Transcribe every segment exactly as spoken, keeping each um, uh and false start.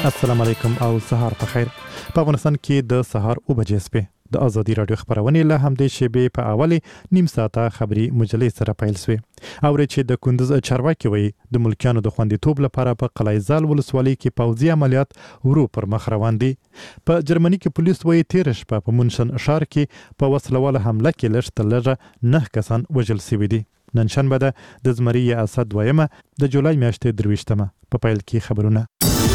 السلام علیکم او سهار په خیر. په افغانستان کې د سهار او بجې سپې د ازادي رادیو خبرونه له همدې شیبې په اوله نیم ساعته خبري مجلې سره پیل شوې. او چې د کندوز چارواکي وي د ملکیانو د خوندیتوب لپاره په قلعه‌زال ولسوالۍ کې پوځي عملیات ورو پر مخ روان دي. په جرمني کې پولیس وایي تیر شپه په مونشن ښار کې په وسلواله حمله کې لږ تر لږه نه کسان وژل شوي دي. نن شنبه ده د زمري اسد دویمه د جولای میاشتې درویشتمه په پیل کې خبرونه.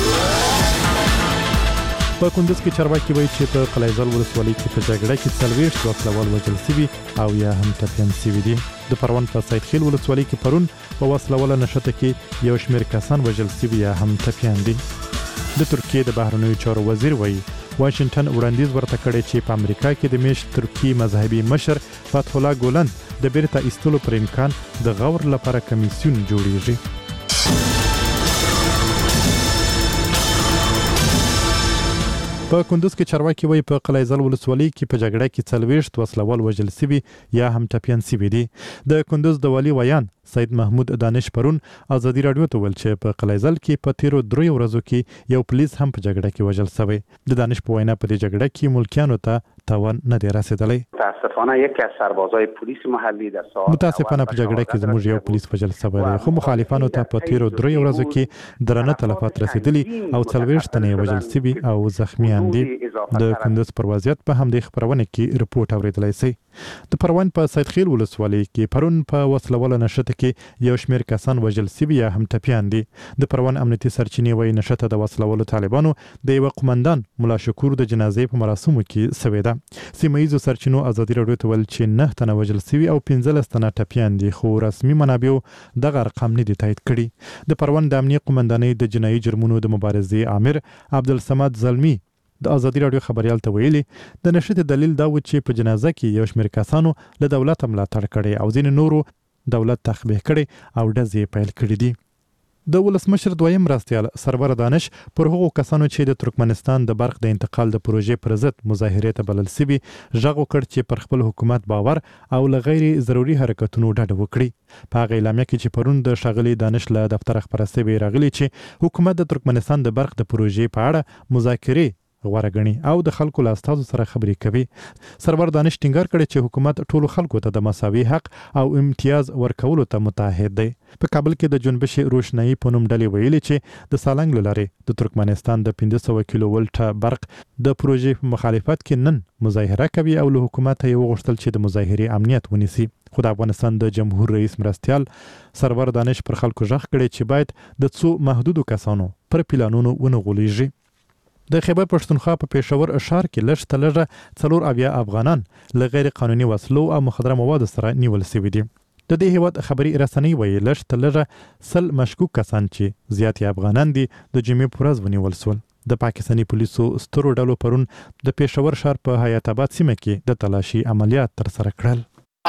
په کندوز کې چارواکي وایي چې په قلعه‌زال ولسوالۍ کې په جګړه کې څلوېښت وسلوال وژل شوي او یا هم ټپیان شوي دي. د پروان په سیدخیل ولسوالۍ کې پرون په وسلواله نښته کې یو شمېر کسان وژل شوي یا هم ټپیان دي. د ترکیې د بهرنیو چارو وزیر وایي واشنگټن وړاندیز ورته کړی چې په امریکا کې د میشت ترکی مذهبي مشر فتح الله ګولن د بیرته ایستلو پر امکان د غور لپاره کمیسیون جوړیږي. په کندوز کې چارواکي وایي په قلعه‌زال ولسوالۍ کې په جګړه کې څلوېښت وسلوال وژل شوي یا هم ټپیان شوي دي. د کندوز د والي ویان سید محمود دانش پرون ازادي رادیو ته ویل چې په قلعه‌زال کې په تیرو دریو ورځو کې یو پولیس هم په جګړه کې وژل شوی. د دانش په وینا په دې جګړه کې ملکیانو ته تاوان نه دی رسیدلی. متاسفانه یکی از سربازای پلیس محلی در ساعت متاسفانه په جګړه کې زموږ یو پولیس وژل شوی دی، خو مخالفانو ته په تیرو دریو ورځو کې درنه تلفات رسیدلي او څلوېښت تنې وژل شوي او زخمیان دي. د کندوز پر وضعیت په همدې خبرونه کې رپورټ اوریدلای شئ. د پروان په سیدخیل ولسوالۍ کې پرون په وسلواله نښته کې یو شمېر کسان وژل شوي یا هم ټپیان دي. د پروان امنیتي سرچینې وایي نښته د وسلوالو طالبانو د یوه قومندان ملا شکور د جنازې په مراسمو کې شوې ده. سیمه ییزو سرچینو ازادي راډیو ته ویل چې نه تنه وژل شوي او پنځلس تنه ټپیان دي، خو رسمي منابعو دغه ارقام نه دي تایید کړي. د پروان د امنیه قومندانۍ د جنایي جرمونو د مبارزې امیر عبدالصمد زلمی د ازادي راډیو خبريال ته ویلي د نشته دلیل دا و چې په جنازه کې یو شمېر کسانو له دولت ملاتړ کړي او ځینې نورو دولت تخبیه کړي او ډزې پیل کړي دي. د ولسمشر دویم مرستیال سرور دانش پر هغو کسانو چې د ترکمنستان د برق د انتقال د پروژې پر ضد مظاهرې ته بلل شوي غږ وکړ چې پر خپل حکومت باور او له غیر ضروري حرکتونو ډډه وکړي. په هغه اعلامیه کې چې پرون د ښاغلي دانش له دفتره خپره شوې راغلي چې حکومت د ترکمنستان د برق د پروژې په اړه مذاکرې غوره ګڼي او د خلکو له استازو سره خبرې کوي. سرور دانش ټینګار کړی چې حکومت ټولو خلکو ته د مساوي حق او امتیاز ورکولو ته متعهد دی. په کابل کې د جنبش روشنايي په نوم ډلې ویلي چې د سالنګ له لارې د ترکمنستان د پنځه سوه کیلو ولټه برق د پروژې په مخالفت کې نن مظاهره کوي او له حکومت یې وغوښتل چې د مظاهرې امنیت ونیسي. خو د افغانستان د جمهور رئیس مرستیال سرور دانش پر خلکو غږ کړی چې باید د څو محدودو کسانو پر پلانونو ونه غولیږي. د خیبر پښتونخوا په پېښور ښار کې لږ تر لږه څلور اویا افغانان له غیر قانوني وسلو او مخدره موادو سره نیول شوي دي. د دې هیواد خبري رسنۍ وایي لږ تر لږه سل مشکوک کسان چې زیات افغانان دي د جمعې په ورځ ونیول شول. د پاکستاني پولیسو سترو ډلو پرون د پېښور ښار په حیات آباد سیمه کې د تلاشي عملیات ترسره کړل.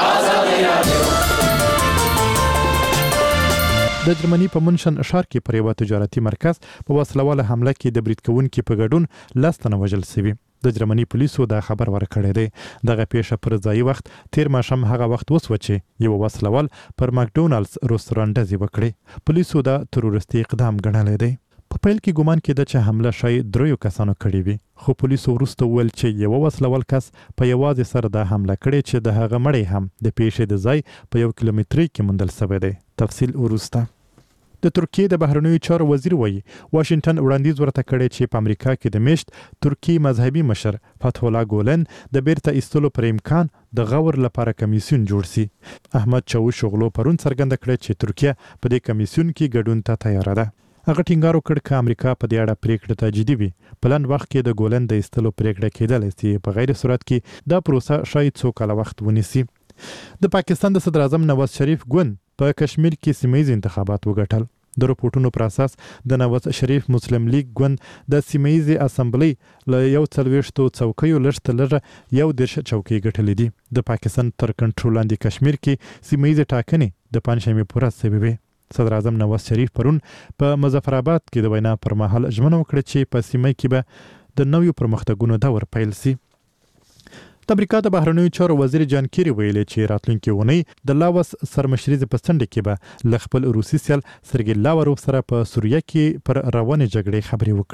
د جرمني په مونشن ښار کې پر یوه تجارتي مرکز په وسلواله حمله کې د برید کوونکي په ګډون لس تنه وژل شوي. د جرمني پولیسو دا خبر ورکړی دی. دغه پیښه پر ځایي وخت تیر ماښام هغه وخت وسوه چې یو وسلوال پر ماکډونالډز رستورانت ډزې وکړې. پولیسو دا تروریستي اقدام ګڼلی دی. په پیل کې ګومان کېده چې حمله شاید دریو کسانو کړې وي، خو پولیسو وروسته وویل چې یوه وسلوال کس په یوازې سر دا حمله کړې چې د هغه مړی هم د پیښې د ځای په یو کیلومترۍ کې موندل شوی دی. تفصیل وروسته. د ترکیې د بهرنیو چارو وزیر وایي واشنگټن وړاندیز ورته کړی چې په امریکا کې د میشت ترکی مذهبي مشر فتح الله ګولن د بیرته ایستلو پر امکان د غور لپاره کمیسیون جوړ شي. احمد چاوشوغلو پرون څرګنده کړی چې ترکیه په دې کمیسیون کې ګډون ته تیاره ده. هغه ټینګار وکړ چې امریکا په دې اړه پریکړه ته جدي وي. په لنډ وخت کې د ګولن د ایستلو پریکړه کېدلی چې په غیر صورت کې دا پروسه شاید څو کاله وخت ونیسي. د پاکستان د صدر اعظم نواز شریف ګوند په کشمیر کې سیمه ییز انتخابات وګټل. د رپورټونو پر اساس د نواز شریف مسلم لیگ ګوند د سیمه ییزې اسمبلی له یو څلوېښتو څوکیو لږ تر لږه یو دېرش چوکۍ ګټلې دي. د پاکستان تر کنټرول لاندې کشمیر کې سیمه ییزې ټاکنې د پنجشنبې په ورځ شوې وې. صدر اعظم نواز شریف پرون په مظفر آباد کې د وینا پر مهال ژمنه وکړه چې په سیمه کې به د نویو پرمختګونو دور پیل شي. د امریکا د بهرنیو چارو وزیر جان کیری ویلي چې راتلونکي اونۍ د لاوس سرمشري په څنډه کې به له خپل روسي سیال سرګي لاوروف سره په سوریه کې پر روانې جګړې خبرې وکړي.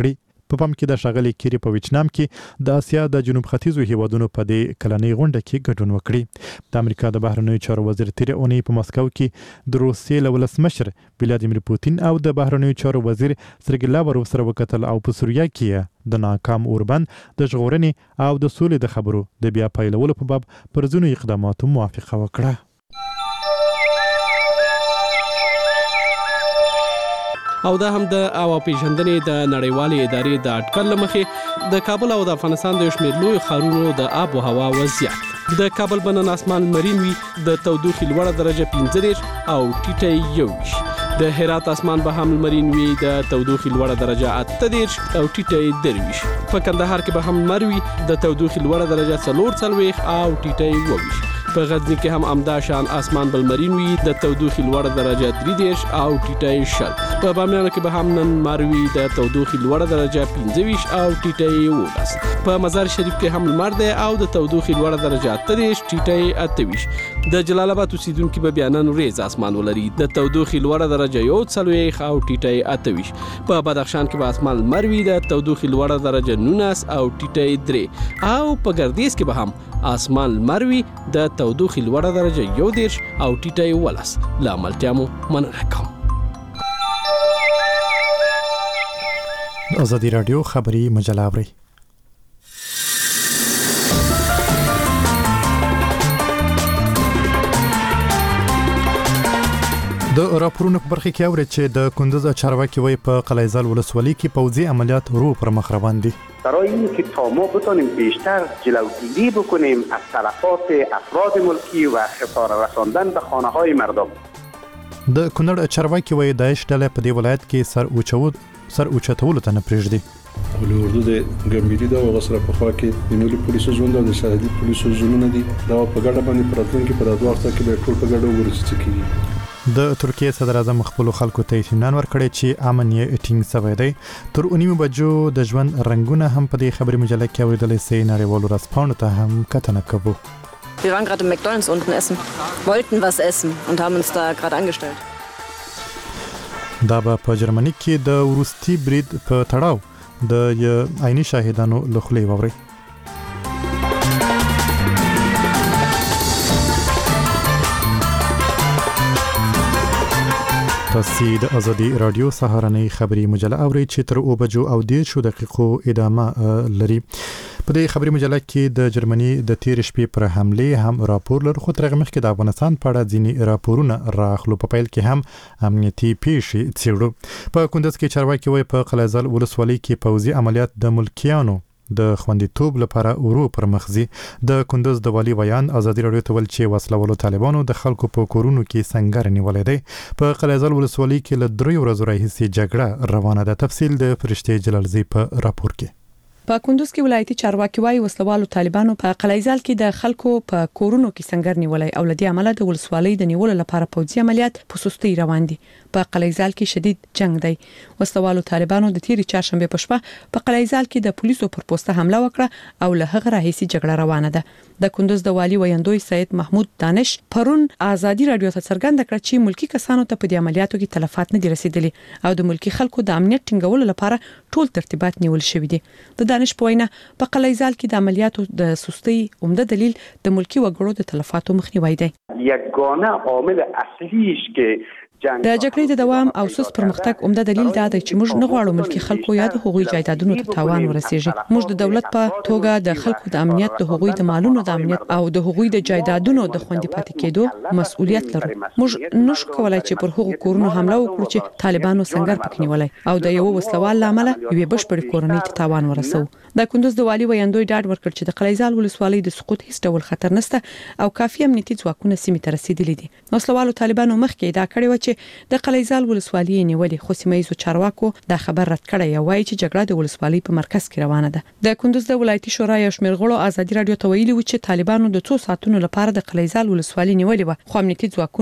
په پام کې د ښاغلي کیری په ویتنام کې د اسیا د جنوب ختیځو هیوادونو په دې کلنۍ غونډه کې ګډون وکړي. د امریکا د بهرنیو چارو وزیر تیر اونۍ په مسکو کې د روسیې له ولسمشر ولادیمیر پوتین او د بهرنیو چارو وزیر سرګی لاوروف سره وکتل او په سوریه کې د ناکام اوربند د ژغورنې او د سولې د خبرو د بیا پیلولو په باب پر ځینو اقداماتو موافقه وکړه. او دا هم د او پیژندنې د نړیوالې ادارې د اټکل لمخې د کابل او د افغانستان د شمیر لوی ښارونو د آب او هوا وضعیت د کابل بنن اسمان مرین وي د تودوخې لوړه درجه پنځه دېرش او ټیټه یو د هرات اسمان به هم مرین وي د تودوخې لوړه درجه اته دېرش او ټیټه درویش په کندهار کې به هم مروي د تودوخې لوړه درجه څلور څلوېښت او ټیټه یوویشت په غزنی کې هم امدا شان اسمان بل مرین وي د تودوخې لوړه درجه درې دېرش او ټیټه شل په بامیان کې به هم نن مروي د تودوخې لوړه درجه پنځه ویشت او ټیټه یوولس په مزار شریف کې هم لمر دی او د تودوخې لوړه درجه اته دېرش ټیټه اته ویشت د جلال آباد اوسیدونکو به بیانن ریز اسمان ولري د تودوخې لوړه درجه یو څلوېښت او ټیټه اته ویشت په بدخشان کې به اسمان مروي د تودوخې لوړه درجه نولس او ټیټه درې او په ګردیز کې به هم اسمان مروي د تودوخې لوړه درجه یو دېرش او ټیټه یوولس له ملتیا مو مننه کوم. ازادي راډیو خبري مجله اوري. د راپورونو په برخه کې اوري چې د کندز چارواکي وای په قلعه‌زال ولسوالۍ کې پوځي عملیات رو پر مخ روان دي. برای اینکه تا ما بتونیم بیشتر جلوگیری بکنیم از تلفات افراد ملکی و خسارت رساندن به خانه‌های مردم. د کونړ چارواکي وای داعش ډله په دې ولایت کې سر اوچود سر اوچتولو ته نه پرېږدي. ولې اردو د ګمبيري دا وغسره په خوا کې د ملي پولیسو ژوند او د سرحدي پولیسو ژوندونه دي دا په ګډه باندې پراتلونکو په دغه وخت کې به ټول په ګډه ورسېږي کیږي. د ترکیه صدر اعظم خپل خلکو ته اطمینان ورکړی چې امن یې ټینګ شوی دی. تر اونیمو بجو د ژوند رنگونه هم په دې خبري مجله کې اوریدل سي نړیوالو رسپانو ته هم کتنه کوو. Wir waren gerade im McDonald's unten essen, wollten was essen und haben uns da gerade angestellt. دا به په جرمني کې د وروستي برید په تړاو د عیني شاهدانو له خولې واوري. تاسو د ازادي رادیو سهارنۍ خبري مجله اوري چې تر او بجو او دېرشو دقیقو ادامه لري. په دې خبري مجله کې د جرمني د تیر شپې پر حمله هم راپور لرو، خو ترغه مخکې د افغانستان په اړه ځینی راپورونه راخلو. په پیل کې هم امنیتي پیښې څېړو. په کندز کې چارواکي وایي په قلعه‌زال ولسوالۍ کې پوځي عملیات د ملکیانو د خوندیتوب لپاره ورو پر مخزي. د کندز د والی ویان ازادي راډیو ته ول چې وسلوالو طالبانو د خلکو په کورونو کې سنگر نیولې دي. په قلعه‌زال ولسوالۍ کې له درې ورځې راهیسې جګړه روانه ده. تفصیل د فرشته جلالزی په راپور کې. په کندز کې ولایتي چارواکي وايي وسلوالو طالبانو په قلعه‌زال کې د خلکو په کورونو کې سنگر نیولې او لدی عمله د ولسوالۍ د نیولو لپاره پوځي عملیات په سستۍ روان دي. په قلعه‌زال کې شدید جنگ دی. وسلوالو طالبانو د تیری چهارشنبه په شپه په قلعه‌زال کې د پولیسو پر پوسټه حمله وکړه او له هغه راهیسې جګړه روانه ده. د کندز د والی ویندوی سید محمود دانش پرون ازادي راډیو ته څرګنده کړ چې ملکی کسانو ته په دې عملیاتو کې تلفات نه دي رسیدلي او د ملکی خلکو د امنیت ټینګولو لپاره ټول ترتیبات نیول شوي دي. د دانش په وینا په قلعه‌زال کې د عملیاتو د سستۍ عمده دلیل د ملکی وګړو د تلفاتو مخنیوي دی. یگانه عامل اصلیش که د جګړې د دوام او سست پرمختګ عمده دلیل دا دی چې موږ نه غواړو ملکی خلکو یا د حقوقي جایدادونو ته تاوان ورسیږي. موږ د دولت په توګه د خلکو د امنیت، د حقوقي د مالونو د امنیت او د حقوقي د جایدادونو د خوندي پاتې کېدو مسؤلیت لرو. موږ نشو کولای چې پر هغو کورونو حمله وکړو چې طالبانو سنگر پکې نیولای او د یو وسلوال لامل یوې بشپړې کورنۍ ته تاوان ورسو. د کندز د والی ویندوی ډاډ ورکړ چې د قلعه‌زال ولسوالۍ د سقوط هیڅ ډول خطر نشته او کافي امنیتي ځواکونه سیمې ته رسیدلي دي. وسلوالو طالبانو مخکې دا کړی و چې د قلعه‌زال ولسوالۍ نیولې، خو سیمایي چارواکو دا خبر رد کړی او وایي چې جګړه د ولسوالۍ په مرکز کې روانه ده. د کندز د ولایتي شورا یو شمېر غړو ازادي راډیو ته ویلي و چې طالبانو د څو ساعتونو لپاره د قلعه‌زال ولسوالۍ نیولې و، خو امنیتي ځواکونو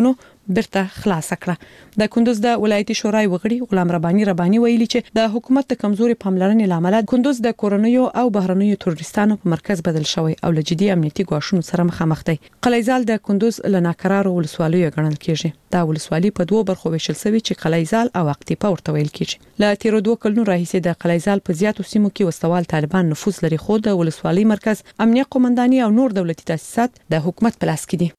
برته خلاص کړه د کندوز د ولایتي شورای وغړي غلام رباني رباني ویلي چې د حکومت د کمزوري پاملرنې لامل کندوز د کورونیو او بهرنیو تروریستانو په مرکز بدل شوی او له جدي امنیتي ګواښونو سره مخامخ دی. قلیزال د کندوز له ناکرارو ولسوالیو ګڼل کیږي. دا ولسوالي په دوه برخو ویشل شوی چې قلیزال او اقتیپه ورته ویل کیږي. له تیر دوه کلونو راهیسې د قلیزال په زیاتو سیمو کې وسوال طالبان نفوذ لري خو د ولسوالي مرکز امنیه قومنداني او نور دولتي تاسیسات د حکومت په لاس کې دي.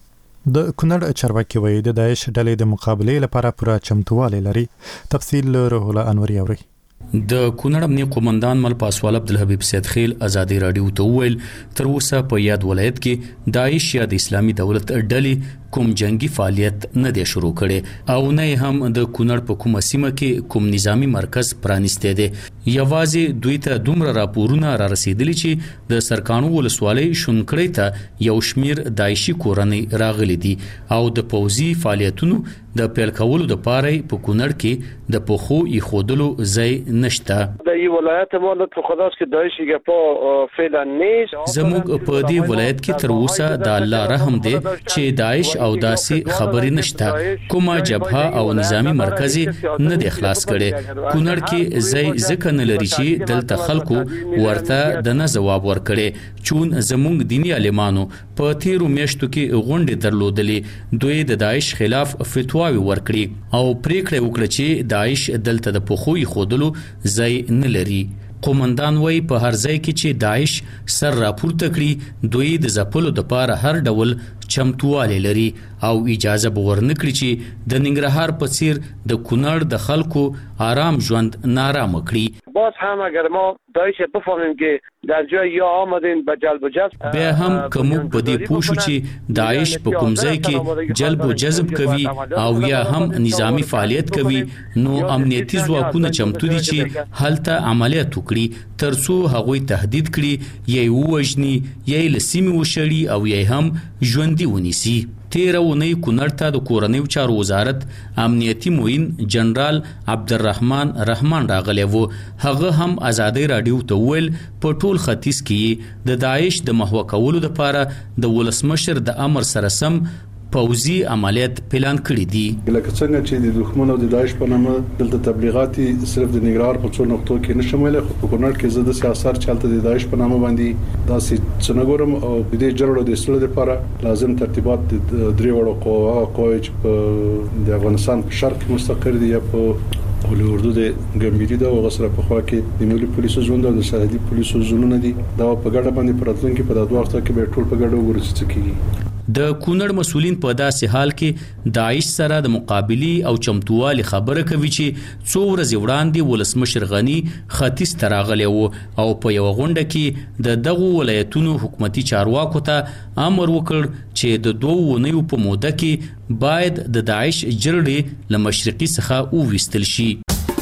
د کونړ چارواکي وایي د داعش ډلې د مقابله لپاره پوره چمتووالی لري. تفصیل روح الله انوري اوري. د کونړ امنیه قومندان مل پاسوال عبدالحبیب سید خیل ازادي رادیو ته ویل تر اوسه په یاد ولایت کې داعش یا د اسلامي دولت ډلې کوم جنگي فعالیت نه دی شروع کړي او نه هم د کونړ په کومه سیمه کې کوم نظامی مرکز پرانیسته دی. یوازې دوی ته دومره راپورونه را رسیدلي چې د سرکانو ولسوالۍ شونکړې ته یو شمیر داعشي کورنۍ راغلي دي او د پوځي فعالیتونو د پیل کولو د پاره په کونړ کې د پخو یخودلو ځای نشته. د یو ولایت مالت په خلاص کې داعش په فعلا نیس زموږ په دې ولایت کې تر اوسه د الله رحم دی چې داعش او داسې خبرې نشته. کومه جبهه او نظامی مرکزي نه د اخلاص کړي. کونړ کې ځای ځکه نه لري چې دلته خلکو ورته د نه جواب ورکړي. چون زموږ دینی عالمانو په تیرو میاشتو کې غونډې درلودلې. دوی د داعش خلاف فتواوی ورکړي او پریکړه وکړه چې داعش دلته د پخوی خودلو ځای نه لري. قومندان وای په هر ځای کې چې داعش سر راپورته کړي دوی د ځپلو د پاره هر ډول چمتوالی لري او اجازه به ورنکړي چې د ننګرهار په څیر د کونړ د خلکو آرام ژوند نارام کړي. باز هم اگر ما داعش بفهمیم که در جای یا آمدین به جلب و جذب بیا هم کوم په دې پوښو چې داعش په کوم ځای کې جلب و جذب کوي او یا هم نظامی فعالیت کوي نو امنیتي ځواکونه چمتو دي چې هلته عملیات وکړي ترڅو هغوی تهدید کړي یا ووژني یا لسیمه وشړي او یا هم ژوندۍ ونیسي. تیر اونۍ کونړ ته د کورنیو چارو وزارت امنیتي معین جنرال عبدالرحمن رحمان راغلی و. هغه هم ازادي رادیو ته ویل په ټول ختیځ کې د داعش د محو کولو لپاره د ولسمشر د امر سره سم پوځي عملیات پلان کړی دي. لکه څنګه چې د دښمن او د داعش په نامه دلته تبلیغاتي صرف د ننګرهار په څو نقطو کې نشمول خو په کونړ کې زده سیاست چلته د داعش په نامه باندې داسې څنګهورم او د دې جوړو د اصلاح لپاره لازم ترتیبات درې وړو قوا قوی چې په د افغانستان په شرق مستقر دي یا په ولې اردو د ګمبيري دا وغسره په خوا کې د ملي پولیسو ژوند او د سرحدي پولیسو زونونه دي دا په ګډه باندې پراتلونکو په دغه وخت کې به ټول په ګډه وګوري چې کیږي. د کونړ مسولین په داسې حال کې داعش سره د مقابلي او چمتووالي خبره کوي چې څو ورځې وړاندې ولسمشر غنی ختیځ ته راغلی و او په یو غونډه کې د دغو ولایتونو حکومتي چارواکو ته امر وکړ چې د دوه اونیو په موده کې باید د داعش جرړې له مشرقي څخه وویستل شي.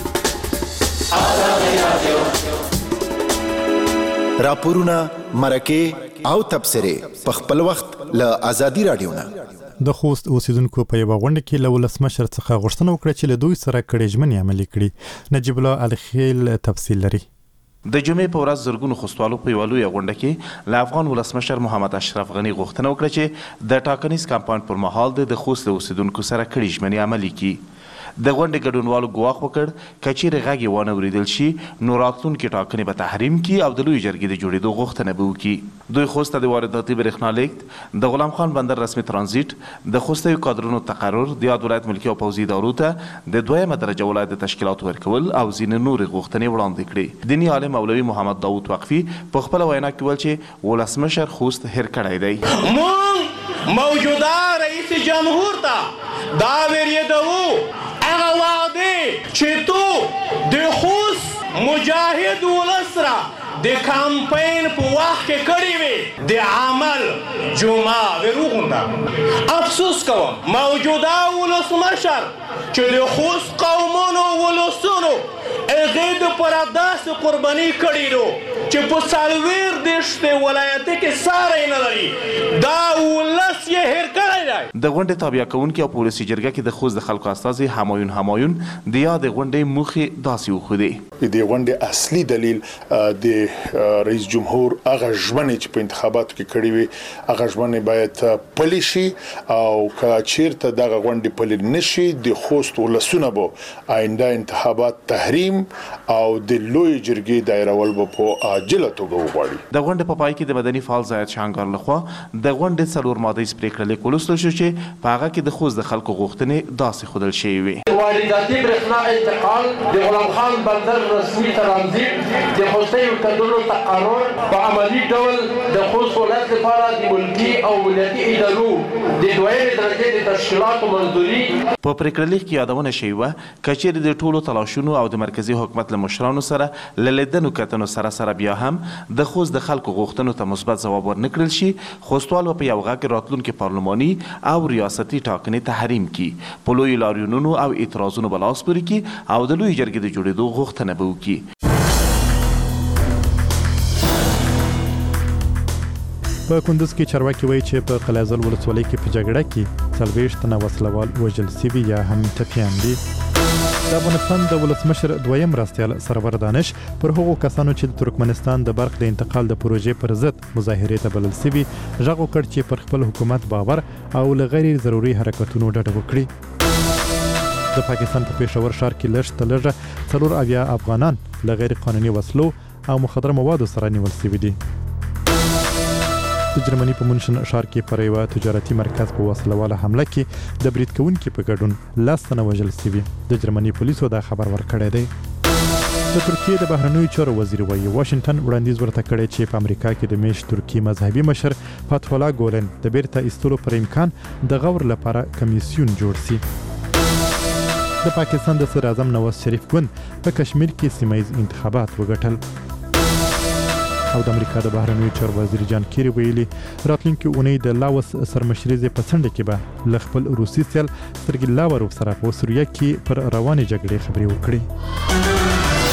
راپورونه مرکه او تبصره په خپل وخت له ازادي رادیو نه. د خوست اوسیدونکو په یو غونډه کې له ولسمشر څخه غوښتنه وکړه چې له دوی سره کړي ژمنې عملي کړي. نجیب الله الخیل تفصیل لري. د جمعې په ورځ زرګونو خوستوالو په یو لوی غونډه کې له افغان ولسمشر محمد اشرف غنی غوښتنه وکړه چې د ټاکنیز کمپاین پر مهال د خوست اوسیدونکو سره کړي ژمنې عملي کړي. د غونډې ګډونوالو ګواښ وکړ کچېرې غږ یې ونه اورېدل شي نو راتلونکې ټاکنې به تحریم کړي او د لویې جرګې د جوړېدو غوښتنه به وکړي. دوی خوست ته د وارداتي برېښنا لیږد د غلام خان بندر رسمي ترانزیت د خوستیو کادرونو تقرر د یاد ولایت ملکي او پوځي ادارو ته د دویمه درجه ولایت د تشکیلاتو ورکول او ځینې نورې غوښتنې وړاندې کړې. دیني عالم مولوي محمد داود وقفي په خپله وینا کې ویل چې ولسمشر خوست هېر کړی دی. موږ موجوده رئیس جمهور ته دا ویریدوو هغه وعده چې تو د خوست مجاهد ولس را د کمپاین په وخت کې کړی وي د عمل جمعه وروغونده. افسوس کوم موجوده ولسمشر چې د خوست قومونو ولسونو هغې دپاره داسې قرباني کړي نو چې په څلوېښت دېرشتې ولایتو کې ساری نه لري دا ولس یې هېر کړی دی. د غونډې تابع کوونکي او په ولسي جرګه کې د خوست د خلکو استازي همایون همایون د یادې غونډې موخې داسې وښودې. د دې غونډې اصلي دلیل د رئیس جمهور هغه ژمنې چې په انتخاباتو کې کړې وي هغه ژمنې باید پلي شي او که چیرته دغه غونډې پلي نشي د خوست ولسونه به آینده انتخابات تحریم او د لوی جرګې دایرول به په عاجله توګه وغواړي. د غونډې په پای کې د مدني فعال زاهد شانګار لخوا د غونډې څلور ماده پریکړه لیک ولوستل شو چې په هغه کې د خوست د خلکو غوښتنې داسې ښودل شوې وي. وارداتي برېښنا انتقال د غلام خان بندر رسمي ترانزیت د خوستي ورکړلو تقرر په عملي ډول د خوست ولایت لپاره د ملکي او ولایتي ادارو د دویمې درجې د تشکیلاتو منظوري. په پریکړه لیک کې یادونه شوې وه که چیرې د ټولو تلاشونو او د مرکزي حکومت له مشرانو سره له لیدنو کتنو سره سره بیا هم د خوست د خلکو غوښتنو ته مثبت ځواب ورنه کړل شي، خوستوال په یو غږ راتلونکي پارلماني او ریاستي ټاکنې تحریم کړي، په لویو لاریونونو او اعتراضونو به لاس پورې کړي او د لوی جرګې د جوړېدو غوښتنه به وکړي. په کندوز کې چارواکي وایي چې په قلعه‌زل ولسوالۍ کې په جګړه کې څلوېښت تنه وسلوال وژل شوي یا هم ټپیان دي. د افغانستان د ولسمشر دویم مرستیال سرور دانش پر هغو کسانو چې د ترکمنستان د برق د انتقال د پروژې پر ضد مظاهرې ته بلل شوي غږ وکړ چې پر خپل حکومت باور او له غیر ضروري حرکتونو ډډه وکړي. د پاکستان په پېښور ښار کې لږ تر لږه څلور اویا افغانان له غیر قانوني وسلو او مخدره موادو سره نیول شوي دي. د جرمني په مونشن ښار کې پر یوه تجارتي مرکز په وسلواله حمله کې د برید کوونکي په ګډون لس تنه وژل شوي. د جرمني پولیسو دا خبر ورکړی دی. د ترکیې د بهرنیو چارو وزیر وایي واشنګټن وړاندیز ورته کړی چې په امریکا کې د میشت ترکي مذهبي مشر فتح الله ګولن د بیرته ایستلو پر امکان د غور لپاره کمیسیون جوړ شي. د پاکستان د صدر اعظم نواز شریف ګوند په کشمیر کې سیمه ییز انتخابات وګټل. او د امریکا د بهرنیو چارو وزیر جان کیری ویلي راتلونکي اونۍ د لاوس سرمشریزې په څنډه کې به له خپل روسي سیال سرګي لاوروف سره په سوریه کې پر روانې جګړې خبرې وکړي.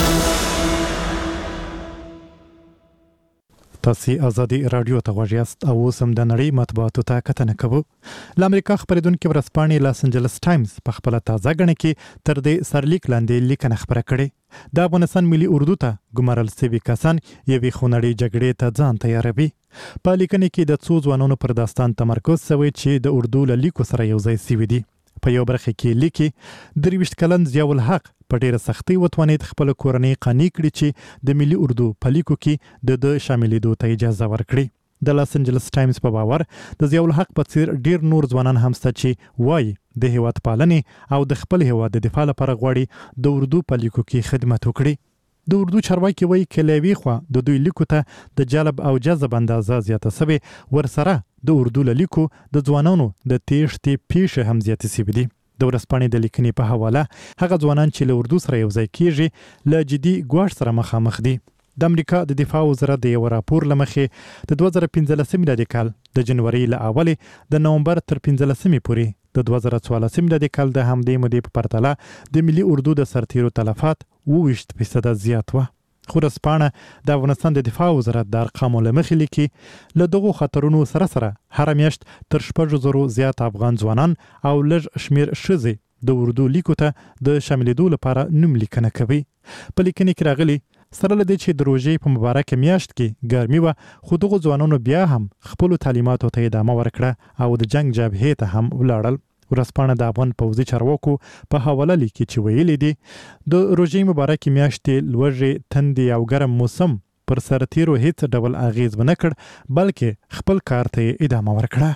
تاسو ازادي رادیو ته غوږ یاست او اوس هم د نړۍ مطبوعاتو ته کتنه کوو. له امریکا خبرېدونکي ورځپاڼې لاس انجلس ټایمز په خپله تازه ګڼه کې تر دې سرلیک لاندې لیکنه خپره کړې. د افغانستان ملي اردو ته ګمارل شوي کسان یوې خونړۍ جګړې ته ځان تیاروي. په لیکنې کې د څو ځوانانو پر داستان تمرکز شوی چې د اردو له لیکو سره یوځای شوي دي. په یو برخه کې لیکي درویشت کلن ضیاء الحق په ډیره سختۍ وتوانید خپل کورنۍ قانع کړي چې د ملي اردو په لیکو کې د د شاملېدو ته اجازه ورکړي. د لاس انجلس ټایمز په باور د ضیاء الحق په څیر ډیر نور ځوانان هم شته چې وایي د هیواد پالنې او د خپل هیواد د دفاع لپاره غواړي د اردو په لیکو کې خدمت وکړي. د اردو چارواکي وایي که له یوې خوا د دوی لیکو ته د جلب او جذب اندازه زیاته سوې ورسره د اردو له لیکو د ځوانانو د تېښتې پیښې هم زیاتې سوي دي. د ورځپاڼې د لیکنې په حواله هغه ځوانان چې له اردو سره یوځای کیږي له جدي ګواښ سره مخامخ دي. د امریکا د دفاع وزارت د یو راپور له مخې د دوه زره پنځلسم میلادي کال د جنوري له اولې د نومبر تر پنځلسمې پورې د دوه زره څوارلسم میلادي کال د همدې مودې په پرتله د ملي اردو د سرتیرو تلفات اوویشت فیصده زیات وه. خو ورځپاڼه د افغانستان د دفاع وزارت د ارقامو له مخې لیکي له دغو خطرونو سره سره هره میاشت تر شپږو زرو زیات افغان ځوانان او لږ شمیر ښځې د اردو لیکو ته د شاملېدو لپاره نوم لیکنه کوي. په لیکنې کې راغلي سره له دې چې د روژې په مبارکه میاشت کې ګرمي وه خو دغو ځوانانو بیا هم خپلو تعلیماتو ته ادامه ورکړه او د جنګ جبهې ته هم ولاړل. ورځپاڼه د افغان پوځي چارواکو په حواله لیکي چې ویلي دي د روژې مبارکې میاشتې لوږې تندې او ګرم موسم پر سرتیرو هیڅ ډول اغیز ونه کړ بلکې خپل کار ته ادامه ورکړه.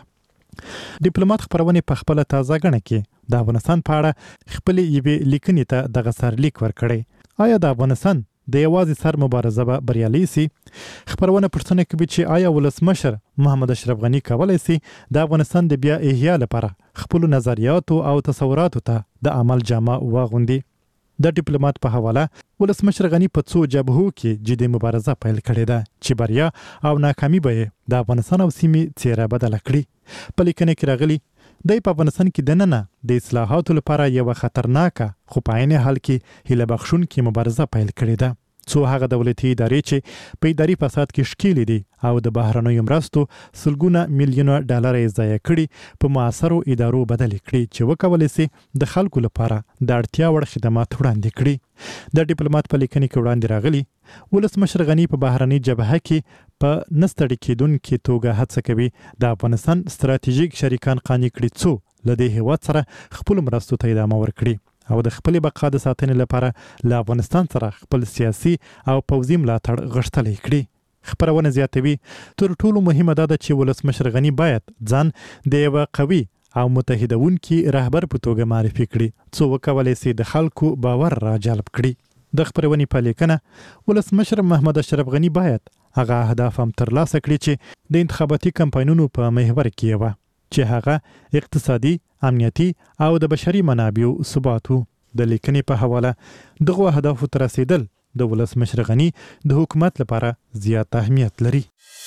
ډیپلوماټ خبرونه په خپل تازه غنه کې د افغانستان په اړه خپل یوې لیکنې ته دغه سرلیک ورکړی. آیا د افغانستان د یوازې سر مبارزه به بریالي سي؟ خبرونه پوښتنه کوي چې آیا ولسمشر محمد اشرف غني کولی سي د افغانستان د بیا احیا لپاره خپل نظریاتو او تصوراتو ته د عمل جامه واغوندي. د ډیپلوماټ په حواله ولسمشر غني په څو جبهو کې جدي مبارزه پیل کړې ده چې بریا او ناکامي به د افغانستان او سیمې څیره بدله کړي. په لیکنه کې راغلي د په افغانستان کې دننه د اصلاحاتو لپاره یو خطرناکه خو په عین حال کې هیله بخښونکې مبارزه پیل کړې ده. څو هغه دولتي ادارې چې په اداري فساد کې ښکېلې دي او د بهرنیو مرستو سلګونه میلیونه ډالر یې ضایع کړي په معاصرو ادارو بدلې کړي چې وکولی سي د خلکو لپاره د اړتیا وړ خدمات وړاندې کړي. د ډیپلوماټ په لیکنې کې وړاندې راغلي ولسمشر غني په بهرني جبهه کې په نستړي کېدونکې توګه هڅه کوي د افغانستان ستراتیژیک شریکان قانع کړي څو له دې هېواد سره خپلو مرستو ته ادامه ورکړي او د خپل بقا د ساتنې لپاره له افغانستان سره خپل سیاسي او پوځي ملاتړ غښتلی کړي. خبرونه زیاتوي تر ټولو مهمه ده چې ولسمشر غني باید ځان د یو قوي او متحدونکي رهبر په توګه معرفي کړي څو وکولای شي د خلکو باور را جلب کړي. د خبرونې په لیکنه ولسمشر محمد اشرف غني باید هغه اهداف هم ترلاسه کړي چې د انتخاباتي کمپاینونو په محور کې و چې هغه اقتصادي، امنیتي او د بشري منابعو ثبات وو. د لیکنې په حواله دغه اهدافو ته رسیدل د ولسمشر غني د حکومت لپاره زیات اهمیت لري.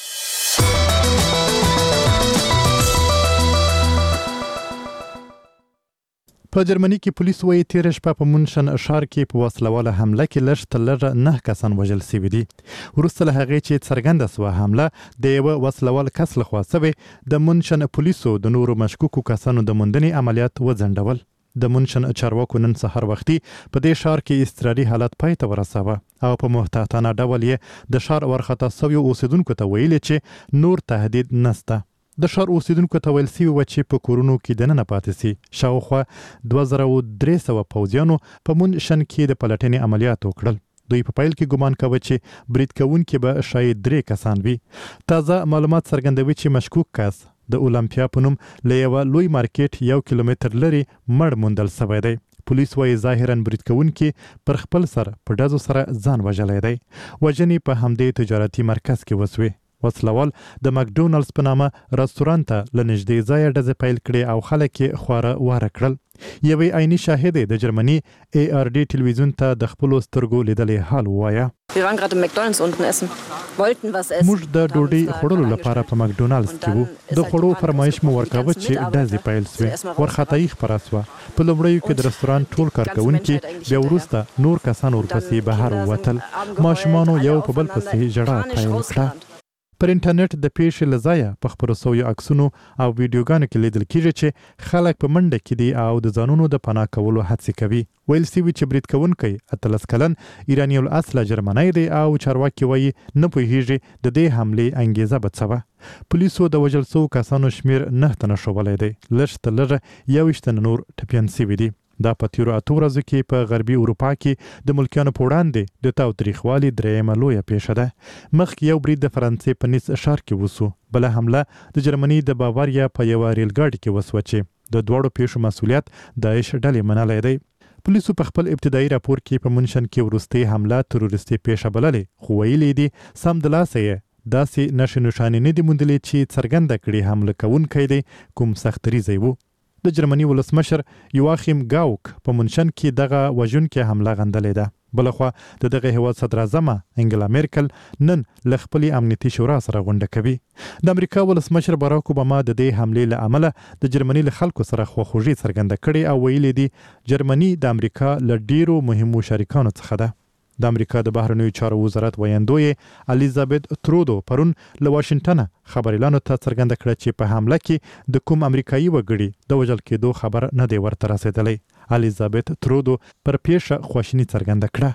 په جرمني کې پولیس وایي تیر شپه په مونشن ښار کې په وسلواله حمله کې لږ تر لږه نه کسان وژل شوي دي. وروسته له هغې چې څرګنده سوه حمله د یوه وسلوال کس لخوا سوې د مونشن پولیسو د نورو مشکوکو کسانو د موندنې عملیات وځنډول. د مونشن چارواکو نن سهار وختي په دې ښار کې اضطراري حالت پای ته ورساوه او په محتاطانه ډول یې د ښار ورخطا سویو اوسیدونکو ته ویلي چې نور تهدید نسته. د ښار اوسیدونکو ته ویل سوي وه چې په کورونو کې دننه پاتې سي. شاوخوا دوه زره درې سوه پوځیانو په مونشن کې د پلټنې عملیات وکړل. دوی په پیل کې ګمان کوه چې برید کوونکي به شاید درې کسان وي. تازه معلومات څرګندوي چې مشکوک کس د اولمپیا په نوم له یوه لوی مارکیټ یو کیلومتر لرې مړ موندل سوی دی. پولیس وایي ظاهرا برید کوونکي پر خپل سر په ډزو سره ځان وژلی دی. وژنې په همدې تجارتي مرکز کې وسوې. وسلوال د مکډونالډز په نامه رستورانت ته له نږدې ځایه ډزې پیل کړې او خلک یې خواره واره کړل. یوې عیني شاهدې د جرمني ای آر ډي ټلویزیون ته د خپلو سترګو لیدلی حال ووایه. Wir waren gerade im McDonald's unten essen. Wollten was essen. موږ د ډوډۍ خوړلو لپاره په مکډونالډز کې وو. د خوړو فرمایش مو ورکاوه چې ډزې پیل سوې. وارخطایي خپره سوه. په لومړیو کې د رستورانت ټول کارکوونکي بیا وروسته نور کسان ورپسې بهر ووتل. ماشومانو یو په بل پسې ژړا پیل کړه. پر انټرنیټ د پیښې له ځایه په خپرو سویو عکسونو او ویډیوګانو کې لیدل کیږي چې خلک په منډه کې دي او د ځانونو د پناه کولو هڅې کوي. ویل سوي چې برید کوونکی اتلس کلن ایراني الاصله جرمنی دی او چارواکي وایي نه پوهیږي د دې حملې انګیزه به څه وه. پولیسو د وژل سوو کسانو شمیر نه تنه ښوولی دی. لږ تر لږه یوویشت تنه نور ټپیان سوي دي. دا په تیرو اتو ورځو کې په غربي اروپا کې د ملکیانو په وړاندې د تاوتریخوالي درېیمه لویه پیښه ده. مخکې یو برید د فرانسې په نیس ښار کې وسو. بله حمله د جرمني د باواریا په یوه ریل ګاډي کې وسوه چې د دواړو پیښو مسؤلیت داعش ډلې منلی دی. پولیسو په خپل ابتدایي راپور کې په مونشن کې وروستۍ حمله تروریستي پیښه بللې خو ویلي دي سمدلاسه یې داسې نښې نښانې نه دي موندلې چې څرګنده کړي حمله کوونکی دی کوم سختریزی و. د جرمني ولسمشر یواخیم ګاوک په مونشن کې دغه وژونکې حمله غندلې ده. بلخوا د دغه هیواد صدر اعظمه انګلا میرکل نن له خپلې امنیتي شورا سره غونډه کوي. د امریکا ولسمشر باراک اوباما د دې حملې له امله د جرمني له خلکو سره خواخوږي څرګنده کړې او ویلي دي جرمني د امریکا له ډیرو مهمو شریکانو څخه ده. د امریکا د بهرنیو چارو وزارت ویاندوی الیزابت ترودو پرون له واشنګټنه خبريالانو ته څرګنده کړه چې په حمله کې د کوم امریکایي وګړي د وژل کېدو خبر نه دی ورته رسېدلی. الیزابت ترودو پر پیښه خواشیني څرګنده کړه.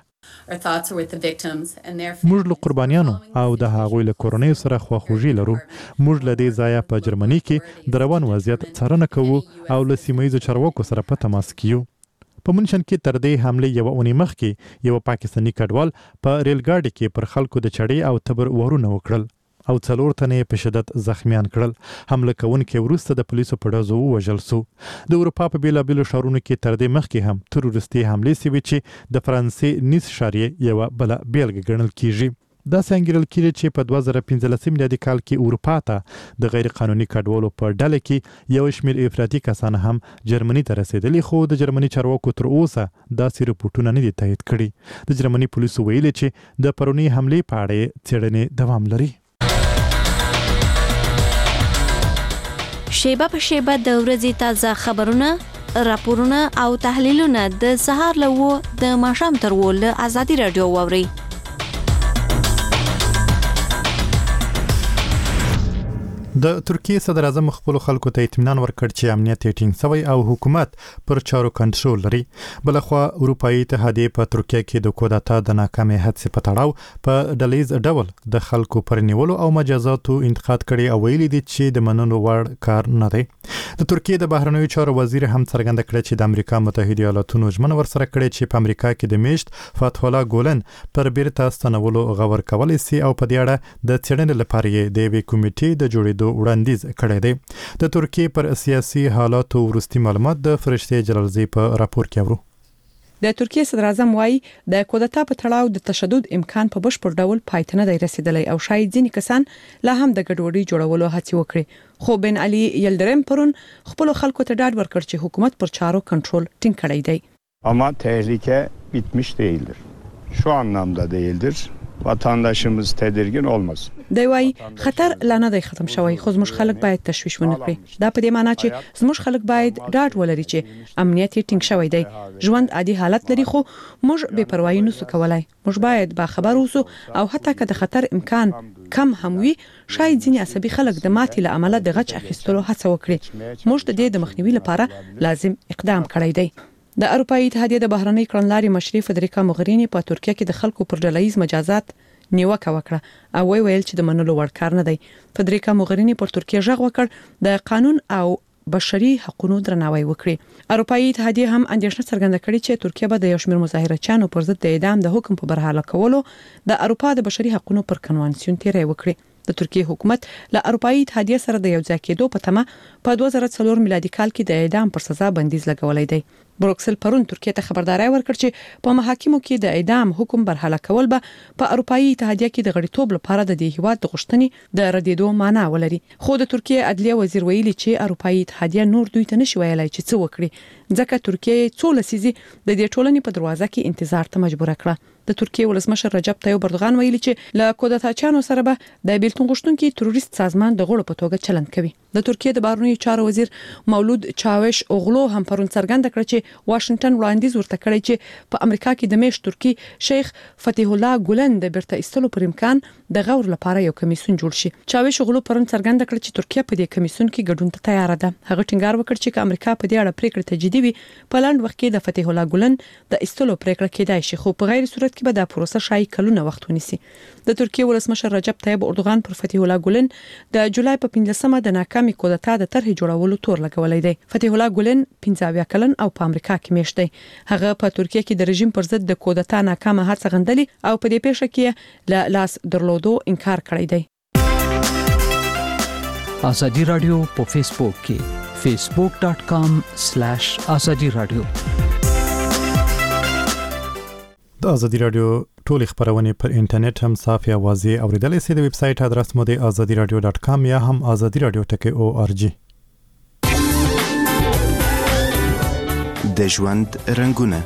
موږ له قربانیانو او د هغوی له کورنیو سره خواخوږي لرو. موږ له دې ځایه په جرمني کې د روان وضعیت څارنه کوو او له سیمه ییزو چارواکو سره په تماس کې یو. په مونشن کې تر دې حملې یوه اونۍ مخکې یوه پاکستاني کډوال په ریل ګاډي کې پر خلکو د چړې او تبر وارونه وکړل او څلور تنه یې په شدت زخمیان کړل. حمله کوونکی وروسته د پولیسو په ډزو ووژل سو. د اروپا په بېلابېلو ښارونو کې تر دې مخکې هم تروریستي حملې سوي چې د فرانسې نیس ښار یې یوه بله بیلګه ګڼل کیږي. داسې انګیرل کیږي چې په دوه زره پنځلسم میلادي کال کې اروپا ته د غیر قانوني کډوالو په ډله کې یو شمېر افراطي کسان هم جرمني ته رسېدلي خو د جرمني چارواکو تر اوسه داسې رپوټونه نه دي تایید کړي. د جرمني پولیسو ویلي چې د پرونۍ حملې په اړه یې څېړنې دوام لري. شیبه په شیبه د ورځې تازه خبرونه، راپورونه او تحلیلونه د سهار له اوه د ماښام تر اووه له ازادي راډیو واورئ. د ترکیه صدر اعظم خپل خلکو ته اطمینان ورکړ چې امنیت یې ټینګ شوی او حکومت پر چارو کنټرول لري. بلخوا اروپאי اتحادیه په ترکیه کې د کودتا د ناکامۍ حادثه په تړاو په ډلیز ډول د خلکو پر نیولو او مجازاتو انتقاد کړي او ویلي دي چې د منلو وړ کار نه دی. د ترکیه د بهرنیو چارو وزیر هم څرګنده کړه چې د امریکا متحده ایالاتونو ژمنه ورسره کړې چې په امریکا کې د میشت فتح الله ګولن پر بیرته ستنولو غور کولای شي او په دې اړه د څېړنې لپاره یې د یوې کمیټې د جوړېدو وړاندیز کړی دی. د ترکیه پر سیاسي حالاتو وروستي معلومات د فرشته جلالزی په راپور کې اورو. د ترکیه صدر اعظم وايي د کودتا په تړاو د تشدد امکان په بشپړ ډول پای ته نه دی رسیدلی او شاید ځینې کسان لا هم د ګډوډۍ جوړولو هڅې وکړي. خو بن علي یلدرم پرون خپل خلکو ته ډاډ ورکړ چې حکومت پر چارو کنټرول ټینګ کړی دی. Ama tehlike bitmiş değildir. Şu anlamda değildir. Vatandaşımız tedirgin olmasın. دی وايي خطر لا نه دی ختم شوی خو زموږ خلک باید تشویش ونه کړي. دا په دې معنی چې زموږ خلک باید ډاډ ولري چې امنیت یې ټینګ شوی دی. ژوند عادي حالت لري خو موږ بے پروايي نه سو کولای. موږ باید با خبر اوسو او حتی که د خطر امکان کم هم وي شاید ځینې عصبي خلک د ماتې له امله د غچ اخیستلو هڅه وکړي. موږ د دې د مخنیوي لپاره لازم اقدام کړی دی. د اروپאי اتحادیه د بهرنی کړنلارې مشري فدریکا موغرینی په ترکیه کې د خلکو پر ډلهیز مجازات نیوکه وکړه او وی ویل چې د منلو وړ کار نه دی. فدریکا موغرینی پر ترکیه ژغ وکړ د قانون او بشري حقوقو درناوی وکړي. اروپאי اتحادیه هم اندېښنه څرګنده کړې چې ترکیه به د یو شمېر مظاهرچیانو پر ضد د اعدام د حکم په برحاله کولو د اروپا د بشري حقوقو پر کنوانسیون تیری وکړي. د ترکیه حکومت له اروپאי اتحادیه سره د یو ځای کېدو په تمه په دوه زره څلور میلادي کال کې د اعدام پر سزا بندیز لګولای دی. بروکسل پرون ترکیه ته خبرداري ورکړ چې په محاکمو کې د اعدام حکم برحاله کول به په اروپאי اتحادیه کې د غړیتوب لپاره د دې هیواد د غوښتنې د ردیدو معنی ولري. خو د ترکیه عدلیه وزیر ویلي چې اروپאי اتحادیه نور دوی ته نشي ویلای چې څه وکړي ځکه ترکیه څو لسیزي د دې ټولنې په دروازه کې انتظار ته مجبور کړه. د ترکیه ولسمشر رجب طیب اردوغان ویلي چې له کودتاچانو سره به د بیلتون غوښتونکو تروریست سازمان د غړو په توګه چلند کوي. د ترکیه د بهرنیو چارو وزیر مولود چاوش اوغلو هم پرون څرګنده کړ چې واشنگټن وړاندیز ورته کړی چې په امریکا کې د میشت ترکی شیخ فتح الله ګولن د بیرته ایستلو پر امکان د غور لپاره یو کمیسیون جوړ شي. چاوش اوغلو پرون څرګنده کړ چې ترکیه په دې کمیسیون کې ګډون ته تیار ده. هغه ټینګار وکړ چې امریکا په دې اړه پریکړه ته جدي وي په لاند وخت کې د فتح الله ګولن د ایستلو پریکړه کېدای شي خو په غیر صورت کې به د پروسه شای کلونه وخت ونیسي. د ترکیه ولسمشر رجب طیب اردوغان پر فتح الله ګولن د جولای په پنځلسمه د ناکامي کودتا د طرح جوړولو تور لګولای دی. فتح الله ګولن پنځه اویا کلن او په امریکا کې میشت دی. هغه په ترکیه کې د رژیم پر ضد د کودتا ناکامه هڅه غندلې او په دې پیښه کې له لاس درلودو انکار کړی دی. ازادي رادیو په فیسبوک کې facebook dot com slash azadi radio. د ازادي رادیو ټول خبرونه پر انټرنیټ هم صافي اوازې اوریدلای شئ. د ویب سټ ادرس مو د azadi radio dot com یا هم azadi radio dot org. د ژوند رنگونه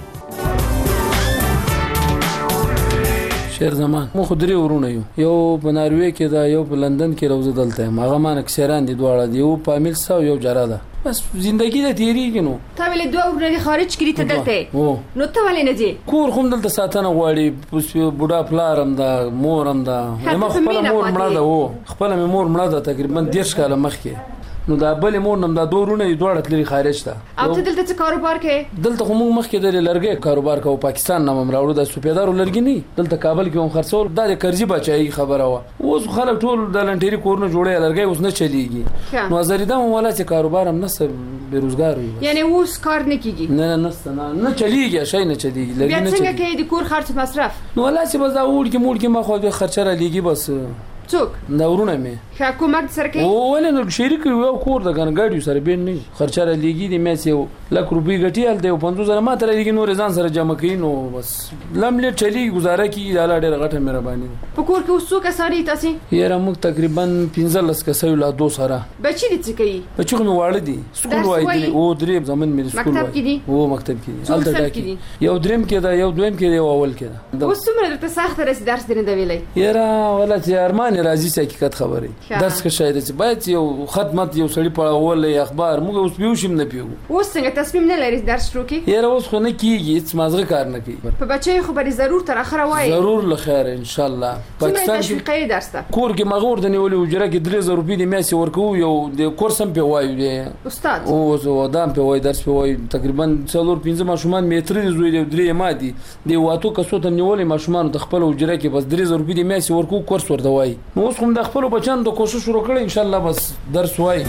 شهر زمان مو خدري ورونه یو یو په ناروې کې دا یو په لندن کې روزه دلته هغه مان اکثران دي دواړه دی یو په امیر سو یو جراده بس زندگی د تیریږي نو تا ویل دوه ورونه خارج کړی ته دلته نو ته ولې نه دي کور خو دلته ساتنه غواړي پوس بوډا پلارم دا مورم دا ما خپل مور مړه ده وو خپل مور مړه ده تقریبا دیرش کاله مخکې نو دا بل مور نم دا دورونه دوړه تللی خارج ته او ته دلته څه کاروبار کې دلته خو موږ مخکې د لرګي کاروبار کوو پاکستان نامم راوړو د سپیدارو لرګي نه دلته کابل کې هم خرڅول دا د قرضې بچای خبره و اوس خلک ټول د لنټيري کورونه جوړي لرګي اوس نه چلیږي نو زریدا ولا چې کاروبار هم نه بیروزګار وي یعنی اوس کار نه کیږي نه نه نه نه چلیږي شي نه چلیږي لرګي نه څنګه کې د کور خرڅ مصرف نو ولا چې بس دا وړ کې موړ کې ما خو د خرچره لګي بس څوک دا ورونه مې حکومت سره کې او ولې نو شریک یو کور د ګنګاډي سره بین نه خرچره لګي دي مې یو لک روپی غټي ال دی پنځوس زره ماته لګي نو ځان سره جمع کین نو بس لملې چلی گزاره کی دا ډېر غټه مهرباني په کور کې اوسو کساري تاسو یاره موږ تقریبا پنځلس کسې لا دو سره بچی دي څه کوي بچی مې واړه دي سکول وای دي او درې زمون مې سکول وای او مکتب کې الته ډاکي یو دریم کې دا یو دویم کې یو اول کې دا اوس څومره درته سخت رس درس درنده ویلې یاره ولا چې ارمان راځي چې حقیقت خبرې درس کې شاید چې باید یو خدمت یو سړی په اول اخبار موږ اوس پیو شم نه پیو اوس څنګه تصمیم نه لري درس شروع کی؟ یاره اوس خو نه کیږي هیڅ مازغه کار نه کوي. په بچي خو به ضرور تر اخره وای. ضرور لخير ان شاء الله. پاکستان کې تشویقي درس ته. کور کې مغور د نیولې اجره کې درې زره روپۍ د میاسي ورکو یو د کورس هم په وایو دی. استاد. او زه دام په وای درس په وای تقریبا څلور پنځه ماشومان متر زوی دی درې مادي دی واتو کسو ته نیولې ماشومان د خپل اجره کې بس درې زره روپۍ د میاسي ورکو کورس ورته وای. نو اوس هم د خپل بچان د کوشش شروع کړي ان شاء الله بس درس وای.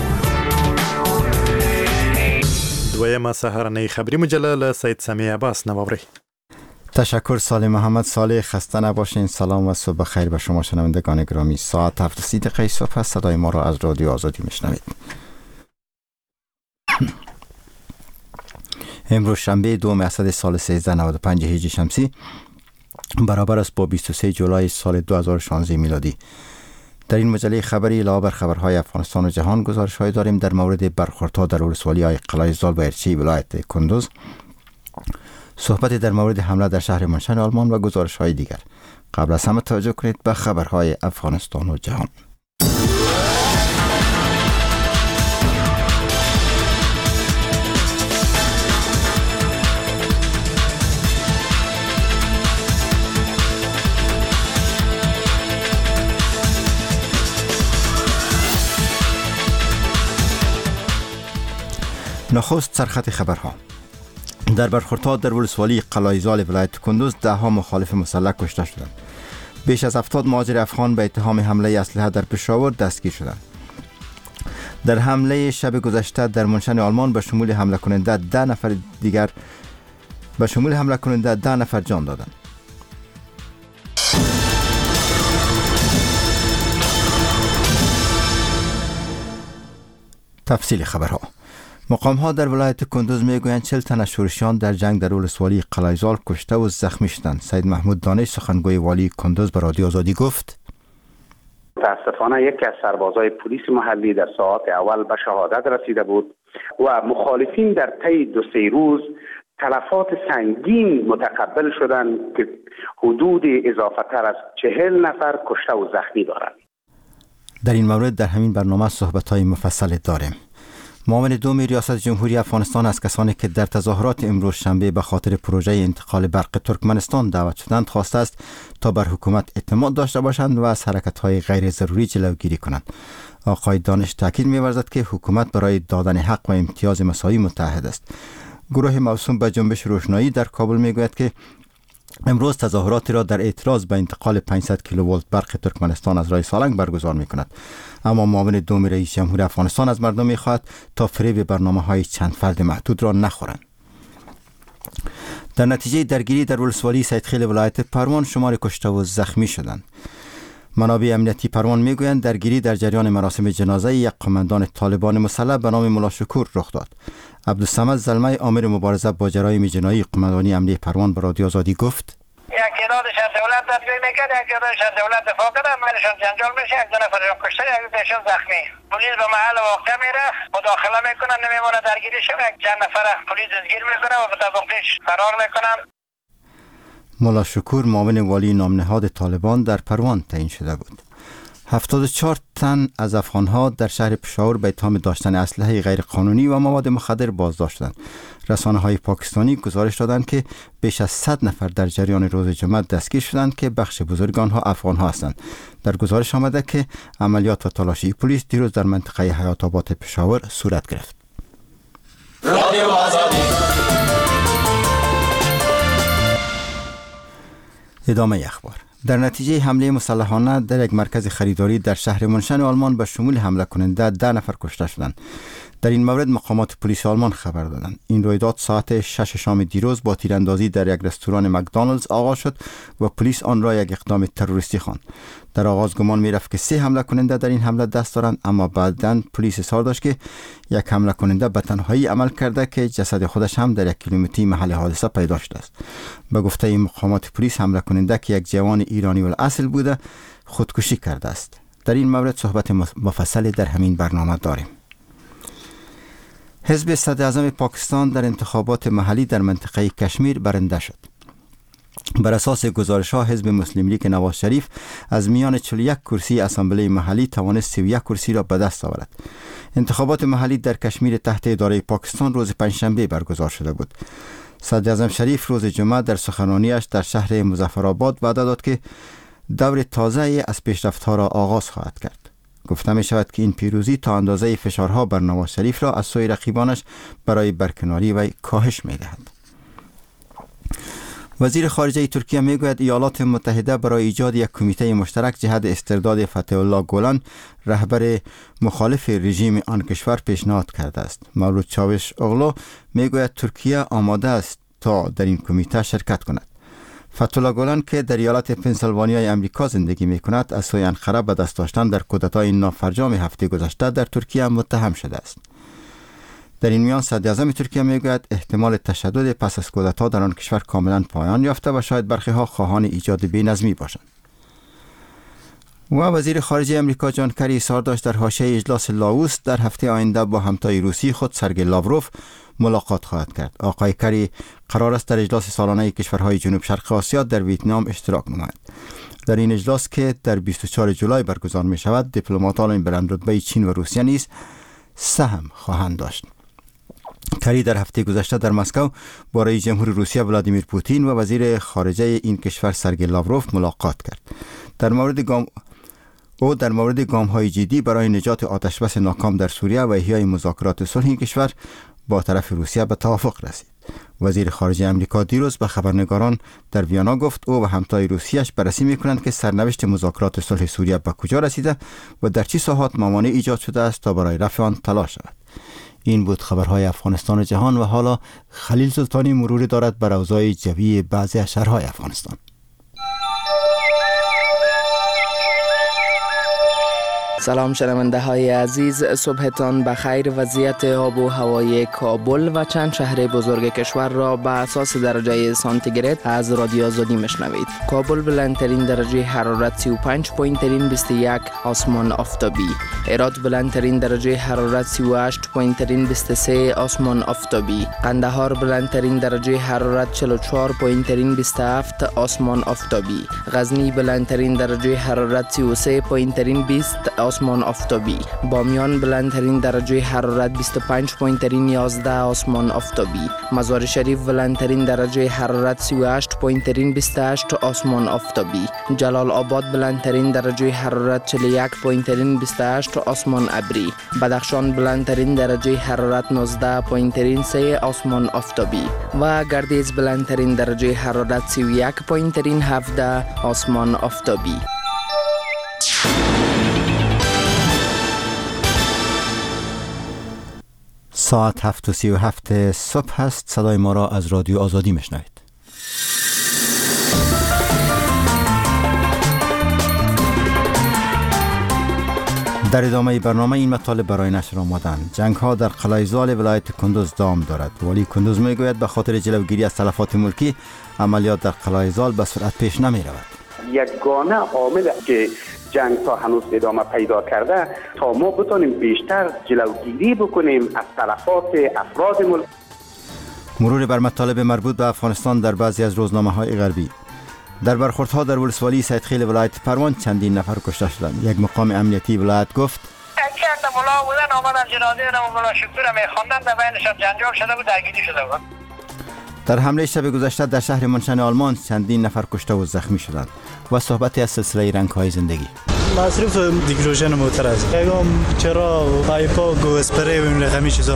دویمه سهارنۍ خبری مجله له سید سمیع عباس نوابری. تشکر سال محمد صالح. خسته نباشین. سلام و صبح خیر به شما شنوندگان گرامی. ساعت هفت و سی دقیقه صبح صدای ما را از رادیو آزادی میشنوید. امروز شنبه دوم اسد سال سیزده نود و پنج هجری شمسی برابر است با بیست و سوم جولای سال دو هزار و شانزده میلادی. در این مجله خبری علاوه بر خبرهای افغانستان و جهان گزارش‌های داریم در مورد برخوردها در ولسوالی‌های قلعه‌زال و ارچی ولایت کندوز، صحبت در مورد حمله در شهر منشن آلمان و گزارش‌های دیگر. قبل از همه توجه کنید به خبرهای افغانستان و جهان. نخست سرخط خبرها. در برخوردها در ولسوالی قلعه‌زال ولایت کندوز ده ها مخالف مسلح کشته شدند. بیش از هفتاد مهاجر افغان به اتهام حمله اسلحه در پشاور دستگیر شدند. در حمله شب گذشته در منشن آلمان به شمول حمله کننده ده نفر دیگر به شمول حمله کننده ده نفر جان دادند. تفصیل خبرها. مقام ها در ولایت کندوز میگویند چهل تن از شورشیان در جنگ در ولسوالی قلعه‌زال کشته و زخمی شدند. سید محمود دانش سخنگوی والی کندوز به رادیو آزادی گفت: متاسفانه یکی از سربازای پلیس محلی در ساعات اول به شهادت رسیده بود و مخالفین در طی دو سه روز تلفات سنگین متقبل شدند که حدود اضافه تر از چهل نفر کشته و زخمی دارند. در این مورد در همین برنامه صحبت‌های مفصل داریم. معاون دوم ریاست جمهوری افغانستان از کسانی که در تظاهرات امروز شنبه به خاطر پروژه انتقال برق ترکمنستان دعوت شدند خواسته است تا بر حکومت اعتماد داشته باشند و از حرکت‌های غیر ضروری جلوگیری کنند. آقای دانش تاکید می‌ورزد که حکومت برای دادن حق و امتیاز مساوی متحد است. گروه موسوم به جنبش روشنایی در کابل می‌گوید که امروز تظاهراتی را در اعتراض به انتقال پانصد کیلوولت برق ترکمنستان از رای سالنگ برگزار می‌کند. اما معاون دوم رئیس جمهور افغانستان از مردم می‌خواهد تا فریب برنامه‌های چند فرد محدود را نخورند. در نتیجه درگیری در ولسوالی سیدخیل ولایت پروان شمار کشته و زخمی شدند. منابع امنیتی پروان میگویند درگیری در جریان مراسم جنازه یک قماندان طالبان مسلح به نام ملا شکور رخ داد. عبدالصمد زلمه آمر مبارزه با جرایم جنایی قماندانی امنیتی پروان به رادیو آزادی گفت: یک تعداد شهر دولت دستگیر میکرد، یک تعداد شهر دولت دفاع کرد، منشان جنجال میشه، یک دو نفرشون کشته، یک دیشون زخمی. پلیس به محل واقعه میره، مداخله میکنن، نمیمونه درگیری شد، یک چند نفر پلیس دستگیر میکنه و به تبعیض فرار میکنن. ملا شکور معاون والی نامنهاد طالبان در پروان تعیین شده بود. هفتاد و چهار تن از افغانها در شهر پشاور به اتهام داشتن اسلحه غیرقانونی و مواد مخدر بازداشت شدند. رسانه‌های پاکستانی گزارش دادند که بیش از صد نفر در جریان روز جمعه دستگیر شدند که بخش بزرگ آنها افغان‌ها هستند. در گزارش آمده که عملیات و تلاشی پلیس دیروز در منطقه حیات آباد پشاور صورت گرفت. رادیو آزادی. ادامه اخبار. در نتیجه حمله مسلحانه در یک مرکز خریداری در شهر منشن آلمان به شمول حمله کننده ده نفر کشته شدند. در این مورد مقامات پلیس آلمان خبر دادند. این رویداد ساعت شش شام دیروز با تیراندازی در یک رستوران مکدونالدز آغاز شد و پلیس آن را یک اقدام تروریستی خواند. در آغاز گمان می‌رفت که سه حمله کننده در این حمله دست دارند، اما بعداً پلیس اظهار داشت که یک حمله کننده به تنهایی عمل کرده که جسد خودش هم در یک کیلومتری محل حادثه پیدا شده است. به گفته این مقامات پلیس حمله کننده که یک جوان ایرانی الاصل بوده خودکشی کرده است. در این مورد صحبت مفصلی در همین برنامه داریم. حزب صدراعظم پاکستان در انتخابات محلی در منطقه کشمیر برنده شد. بر اساس گزارش‌ها حزب مسلم لیگ نواز شریف از میان چهل و یک کرسی اسامبله محلی توانست سی و یک کرسی را به دست آورد. انتخابات محلی در کشمیر تحت اداره پاکستان روز پنجشنبه برگزار شده بود. صدر اعظم شریف روز جمعه در سخنرانیش در شهر مظفرآباد وعده داد که دور تازه از پیشرفت‌ها را آغاز خواهد کرد. گفته می شود که این پیروزی تا اندازه فشارها بر نواز شریف را از سوی رقیبانش برای برکناری و کاهش می دهد. وزیر خارجه ترکیه می گوید ایالات متحده برای ایجاد یک کمیته مشترک جهت استرداد فتح الله گولان رهبر مخالف رژیم آن کشور پیشنهاد کرده است. مولود چاوش اغلو می گوید ترکیه آماده است تا در این کمیته شرکت کند. فتح الله گولان که در ایالت پنسیلوانیای امریکا زندگی می کند از سوی انقره به دست داشتن در کودتای نافرجام هفته گذشته در ترکیه متهم شده است. در این میان صدر اعظم ترکیه میگوید احتمال تشدد پس از کودتا در آن کشور کاملا پایان یافته و شاید برخی ها خواهان ایجاد بی‌نظمی باشند. و وزیر خارجه امریکا جان کری اظهار داشت در حاشیه اجلاس لاوس در هفته آینده با همتای روسی خود سرگئی لاوروف ملاقات خواهد کرد. آقای کری قرار است در اجلاس سالانه کشورهای جنوب شرق آسیا در ویتنام اشتراک نماید. در این اجلاس که در بیست و چهارم جولای برگزار می شود دیپلماتان بلندرتبه چین و روسیه نیز سهم خواهند داشت. کری در هفته گذشته در مسکو با رئیس جمهور روسیه ولادیمیر پوتین و وزیر خارجه این کشور سرگئی لاوروف ملاقات کرد. در مورد گام او در مورد گام‌های جدی برای نجات آتشبس ناکام در سوریه و احیای مذاکرات صلح این کشور با طرف روسیه به توافق رسید. وزیر خارجه امریکا دیروز به خبرنگاران در ویانا گفت او و همتای روسیه‌اش بررسی می‌کنند که سرنوشت مذاکرات صلح سوریه به کجا رسیده و در چه ساحات موانع ایجاد شده است تا برای رفع آن تلاش شود. این بود خبرهای افغانستان و جهان و حالا خلیل سلطانی مرور دارد بر اوضاع جوی بعضی از شهرهای افغانستان. سلام شنونده های عزیز، صبحتان بخیر. وضعیت آب و هوای کابل و چند شهر بزرگ کشور را به اساس درجه سانتیگراد از رادیو آزادی میشنوید. کابل بلندترین درجه حرارت سی و پنج پوینت بیست و یک آسمان آفتابی. هرات بلندترین درجه حرارت سی و هشت پوینت بیست و سه آسمان آفتابی. قندهار بلندترین درجه حرارت چهل و چهار پوینت بیست و هفت آسمان آفتابی. غزنی بلندترین درجه حرارت سی و سه پوینت بیست آسمان آفتابی. بامیان بلندترین درجه حرارت بیست و پنج پوینت یازده آسمان آفتابی. مزار شریف بلندترین درجه حرارت سی و هشت پوینت بیست و هشت آسمان آفتابی. جلال آباد بلندترین درجه حرارت چهل و یک پوینت بیست و هشت آسمان ابری. بدخشان بلندترین درجه حرارت نوزده پوینت سه آسمان آفتابی و گردیز بلندترین درجه حرارت سی و یک پوینت هفده آسمان آفتابی. ساعت هفت و سی و هفت صبح هست. صدای ما را از رادیو آزادی میشنوید. در ادامه برنامه این مطالب برای نشر آمدند. جنگ ها در قلعه زال ولایت کندوز دام دارد. ولی کندوز می گوید به خاطر جلوگیری از تلفات ملکی عملیات در قلعه زال به سرعت پیش نمی رود. یگانه عامل که جنگ تا هنوز ادامه پیدا کرده تا ما بتونیم بیشتر جلوگیری بکنیم از تلفات افراد ملک. مرور بر مطالب مربوط به افغانستان در بعضی از روزنامه‌های غربی. در برخوردها در ولسوالی سیدخیل ولایت پروان چندین نفر کشته شدند. یک مقام امنیتی ولایت گفت چند ملا بودن آمدن جنازه رو ملا شکور میخواندن در بینشان جنجال شده بود، درگیری شده بود. در حمله شب گذشته در شهر منشن آلمان چندین نفر کشته و زخمی شدند. و صحبتی از سلسله رنگ‌های زندگی. مصرف دیگروژن موتر است. اگم چرا پایپا گو اسپری و این رقمی چیزا.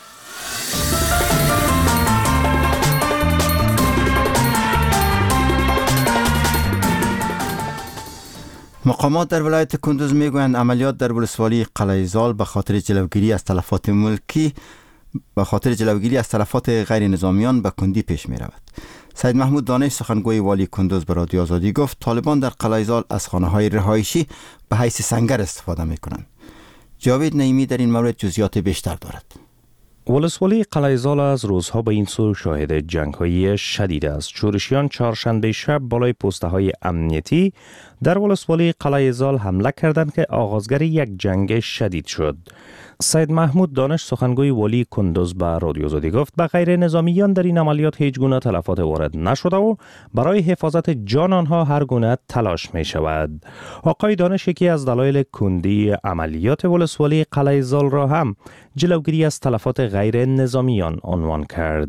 مقامات در ولایت کندوز میگویند عملیات در ولسوالی قلعه زال به خاطر جلوگیری از تلفات ملکی به خاطر جلوگیری از تلفات غیر نظامیان به کندی پیش می رود. سید محمود دانش سخنگوی والی کندوز به رادیو آزادی گفت طالبان در قلعه زال از خانه‌های رهایشی به حیث سنگر استفاده می کنند. جاوید نعیمی در این مورد جزئیات بیشتر دارد. ولسوالی قلعه زال از روزها به این سو شاهد جنگ‌های شدید است. شورشیان چهارشنبه شب بالای پست‌های امنیتی در ولسوالی قلعه زال حمله کردند که آغازگر یک جنگ شدید شد. سید محمود دانش سخنگوی والی کندوز به رادیو آزادی گفت به غیر نظامیان در این عملیات هیچ گونه تلفات وارد نشده و برای حفاظت جان آنها هر گونه تلاش می شود. آقای دانش یکی از دلایل کندی عملیات ولسوالی قلعه زال را هم جلوگیری از تلفات غیر نظامیان عنوان کرد.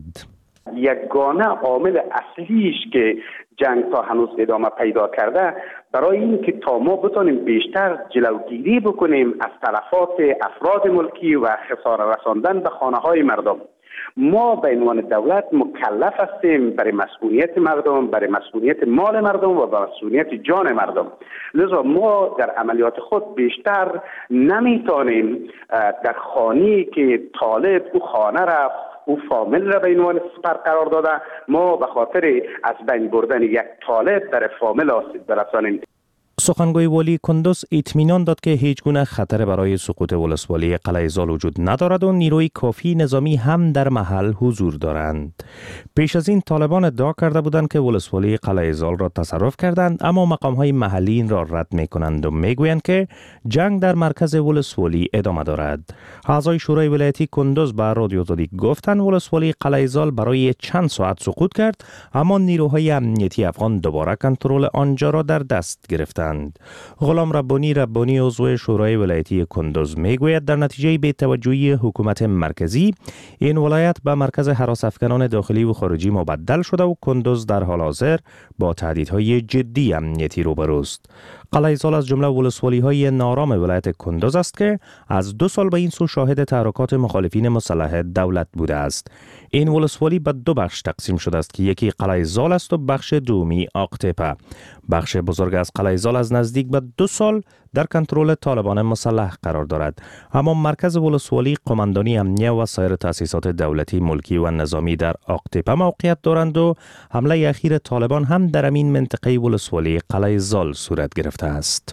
یگانه عامل اصلیش که جنگ تا هنوز ادامه پیدا کرده برای این که تا ما بتونیم بیشتر جلوگیری بکنیم از تلفات افراد ملکی و خسارت رساندن به خانه های مردم، ما به عنوان دولت مکلف هستیم برای مسئولیت مردم، برای مسئولیت مال مردم و برای مسئولیت جان مردم. لذا ما در عملیات خود بیشتر نمیتونیم در خانه‌ای که طالب او خانه رفت او فامیل را به عنوان سپر قرار داده، ما به خاطر از بین بردن یک طالب در فامیل آسیب برسانیم. سخنگوی والی کندوز اطمینان داد که هیچ گونه خطر برای سقوط ولسوالی قلعه زال وجود ندارد و نیروی کافی نظامی هم در محل حضور دارند. پیش از این طالبان ادعا کرده بودند که ولسوالی قلعه زال را تصرف کردند، اما مقام‌های محلی این را رد می‌کنند و می‌گویند که جنگ در مرکز ولسوالی ادامه دارد. اعضای شورای ولایتی کندوز به رادیو آزادی گفتند ولسوالی قلعه زال برای چند ساعت سقوط کرد، اما نیروهای امنیتی افغان دوباره کنترل آنجا را در دست گرفتند. غلام ربانی ربانی عضو شورای ولایتی کندوز میگوید در نتیجه بی‌توجهی حکومت مرکزی این ولایت به مرکز هراس افکنان داخلی و خارجی مبدل شده و کندوز در حال حاضر با تهدیدهای جدی امنیتی روبروست. قلعه زال از جمله ولسوالی‌های نارام ولایت کندوز است که از دو سال به این سو شاهد تحرکات مخالفین مسلح دولت بوده است. این ولسوالی به دو بخش تقسیم شده است که یکی قلعه زال است و بخش دومی آقتپه. بخش بزرگ از قلعه زال از نزدیک به دو سال در کنترل طالبان مسلح قرار دارد، اما مرکز ولسوالی، قماندانی امنیه و سایر تأسیسات دولتی، ملکی و نظامی در آقتپه موقعیت دارند و حمله اخیر طالبان هم در این منطقه ولسوالی قلعه زال صورت گرفته است.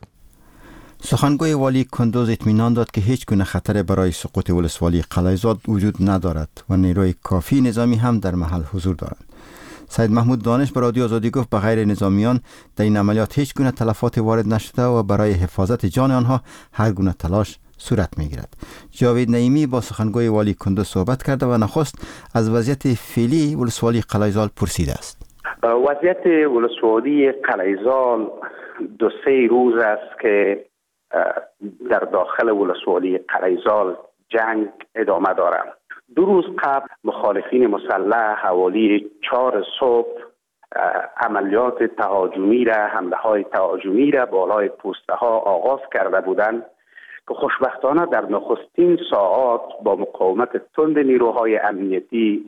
سخنگوی والی کندوز اطمینان داد که هیچ گونه خطر برای سقوط ولسوالی قلعه زال وجود ندارد و نیروی کافی نظامی هم در محل حضور دارند. سید محمود دانش به رادیو آزادی گفت به غیر نظامیان در این عملیات هیچ گونه تلفات وارد نشده و برای حفاظت جان آنها هر گونه تلاش صورت میگیرد. جاوید نعیمی با سخنگوی والی کندوز صحبت کرده و نخست از وضعیت فعلی ولسوالی قلعه زال پرسیده است. وضعیت ولسوالی قلعه زال دو سه روز است که در داخل ولسوالی قلعه زال جنگ ادامه دارد. دو روز قبل مخالفین مسلح حوالی چهار صبح عملیات تهاجمی را، حمله های تهاجمی را بالای پوسته ها آغاز کرده بودند که خوشبختانه در نخستین ساعات با مقاومت تند نیروهای امنیتی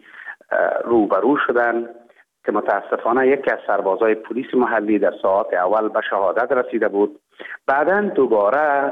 روبرو شدند که متاسفانه یکی از سربازای پلیس محلی در ساعات اول به شهادت رسیده بود. بعداً دوباره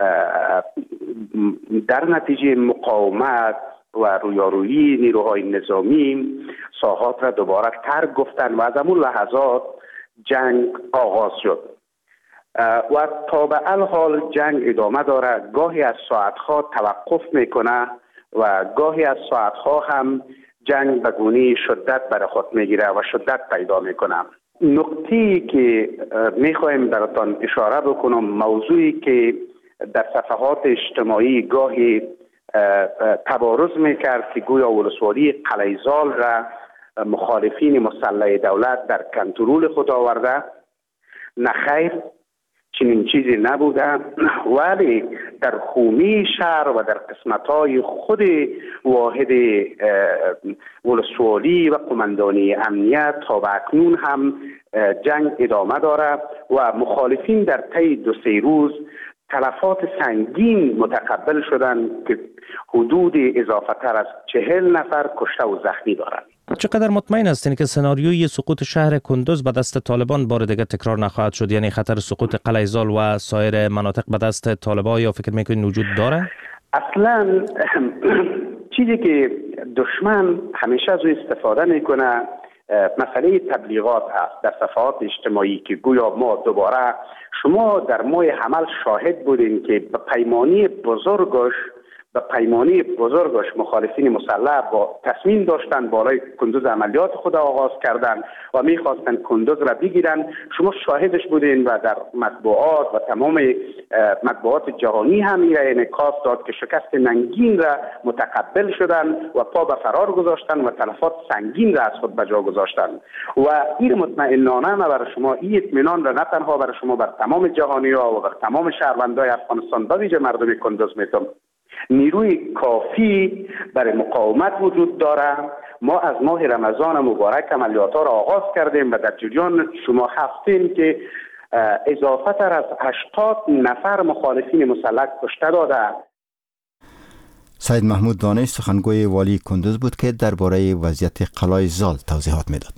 در نتیجه مقاومت و رویارویی نیروهای نظامی ساحات را دوباره ترک گفتن و از همون لحظات جنگ آغاز شد و تا به الحال جنگ ادامه داره. گاهی از ساعتها توقف میکنه و گاهی از ساعتها هم جنگ به گونه شدت برای خود میگیره و شدت پیدا میکنه. نکته‌ای که میخوایم براتون اشاره بکنم، موضوعی که در صفحات اجتماعی گاهی تبارز میکرد که گویا ولسوالی قلعه زال را مخالفین مسلح دولت در کنترل خود آورده. نخیر، چنین چیزی نبوده، ولی در حومه شهر و در قسمت‌های خود واحد ولسوالی و قماندانی امنیت تا به اکنون هم جنگ ادامه داره و مخالفین در طی دو سه روز تلفات سنگین متقبل شدند که حدود اضافه تر از چهل نفر کشته و زخمی دارند. چقدر مطمئن هستین که سناریوی سقوط شهر کندوز به دست طالبان بار دیگه تکرار نخواهد شد؟ یعنی خطر سقوط قلعه زال و سایر مناطق به دست طالبان یا فکر میکنین وجود داره؟ اصلا چیزی که دشمن همیشه از استفاده میکنه مسئله تبلیغات هست در صفحات اجتماعی که گویا ما دوباره، شما در ماه حمل شاهد بودین که به پیمانی بزرگش و پیمانی بزرگش مخالفین مسلح با تصمیم داشتن بالای کندوز عملیات خود آغاز کردند و میخواستن کندوز را بگیرن. شما شاهدش بودین و در مطبوعات و تمام مطبوعات جهانی هم این انعکاس داد که شکست ننگین را متقبل شدن و پا به فرار گذاشتن و تلفات سنگین را از خود به جا گذاشتن. و این مطمئنانه ما برای شما این اطمینان را نه تنها برای شما بر تمام جهانی ها و بر تمام شهروندان افغانستان به ویژه مردم کندوز میتم، نیروی کافی برای مقاومت وجود داره. ما از ماه رمضان مبارک عملیات ها را آغاز کردیم و در جریان شما هستیم که اضافه تر از هشتاد نفر مخالفین مسلح کشته داده. سید محمود دانش سخنگوی والی کندوز بود که درباره وضعیت قلعه زال توضیحات میداد.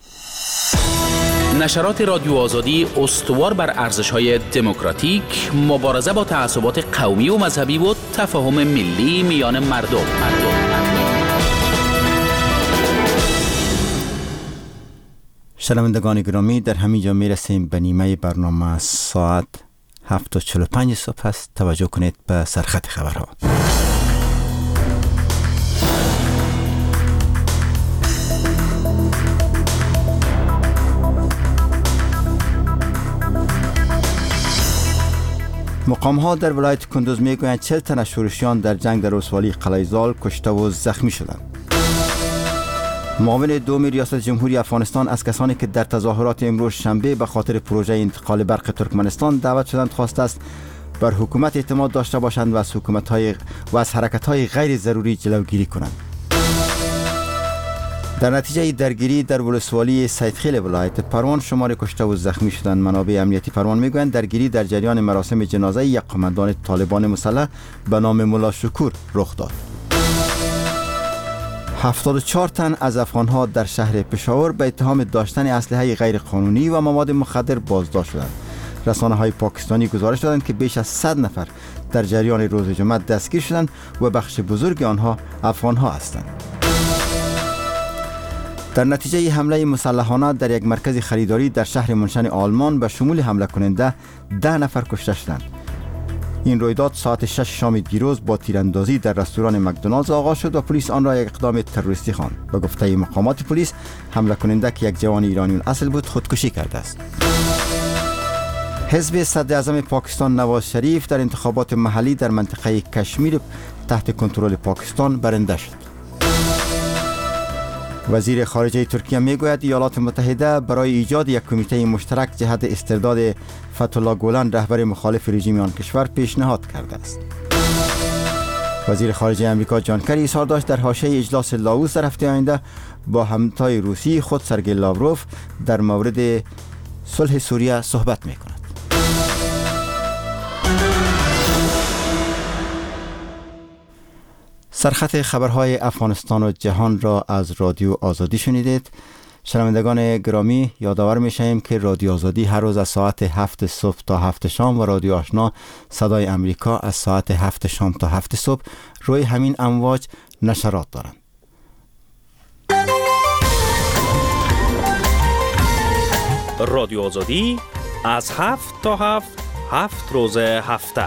نشرات رادیو آزادی استوار بر ارزش‌های دموکراتیک، مبارزه با تعصبات قومی و مذهبی و تفاهم ملی میان مردم. مردم. شنوندگان گرامی، در همین جا میرسیم به نیمه برنامه. ساعت هفت و چهل و پنج صبح است. توجه کنید به سرخط خبرها. مقام ها در ولایت کندوز میگویند چهل تن از شورشیان در جنگ در ولسوالی قلعه زال کشته و زخمی شدند. معاون دوم ریاست جمهوری افغانستان از کسانی که در تظاهرات امروز شنبه به خاطر پروژه انتقال برق ترکمنستان دعوت شدند خواسته است بر حکومت اعتماد داشته باشند و از حکومت‌های و از حرکت‌های غیر ضروری جلوگیری کنند. در نتیجه درگیری در ولسوالی سیدخیل ولایت پروان شمار کشته و زخمی شدند. منابع امنیتی پروان میگویند درگیری در جریان مراسم جنازه یک قماندان طالبان مسلح به نام ملا شکور رخ داد. هفتاد و چهار تن از افغانها در شهر پشاور به اتهام داشتن اسلحه غیر قانونی و مواد مخدر بازداشت شدند. رسانه‌های پاکستانی گزارش دادند که بیش از صد نفر در جریان روز جمعه دستگیر شدند و بخش بزرگ آنها افغانها هستند. در نتیجه حمله مسلحانه در یک مرکز خریداری در شهر منشن آلمان به شمول حمله کننده ده نفر کشته شدند. این رویداد ساعت شش شام دیروز با تیراندازی در رستوران مکدونالدز آغاز شد و پلیس آن را یک اقدام تروریستی خواند. به گفته مقامات پلیس، حمله کننده که یک جوان ایرانی الاصل بود خودکشی کرده است. حزب صدر اعظم پاکستان نواز شریف در انتخابات محلی در منطقه کشمیر تحت کنترل پاکستان برنده شد. وزیر خارجه ترکیه میگوید ایالات متحده برای ایجاد یک کمیته مشترک جهت استرداد فتح‌الله گولن رهبر مخالف رژیم آن کشور پیشنهاد کرده است. وزیر خارجه امریکا جان کری اظهار داشت در حاشیه اجلاس لاوس در هفته آینده با همتای روسی خود سرگئی لاوروف در مورد صلح سوریه صحبت میکند. سرخط خبرهای افغانستان و جهان را از رادیو آزادی شنیدید. شنوندگان گرامی، یادآور می‌شویم که رادیو آزادی هر روز از ساعت هفت صبح تا هفت شام و رادیو آشنا صدای امریکا از ساعت هفت شام تا هفت صبح روی همین امواج نشرات دارند. رادیو آزادی از هفت تا هفت هفت روز هفته.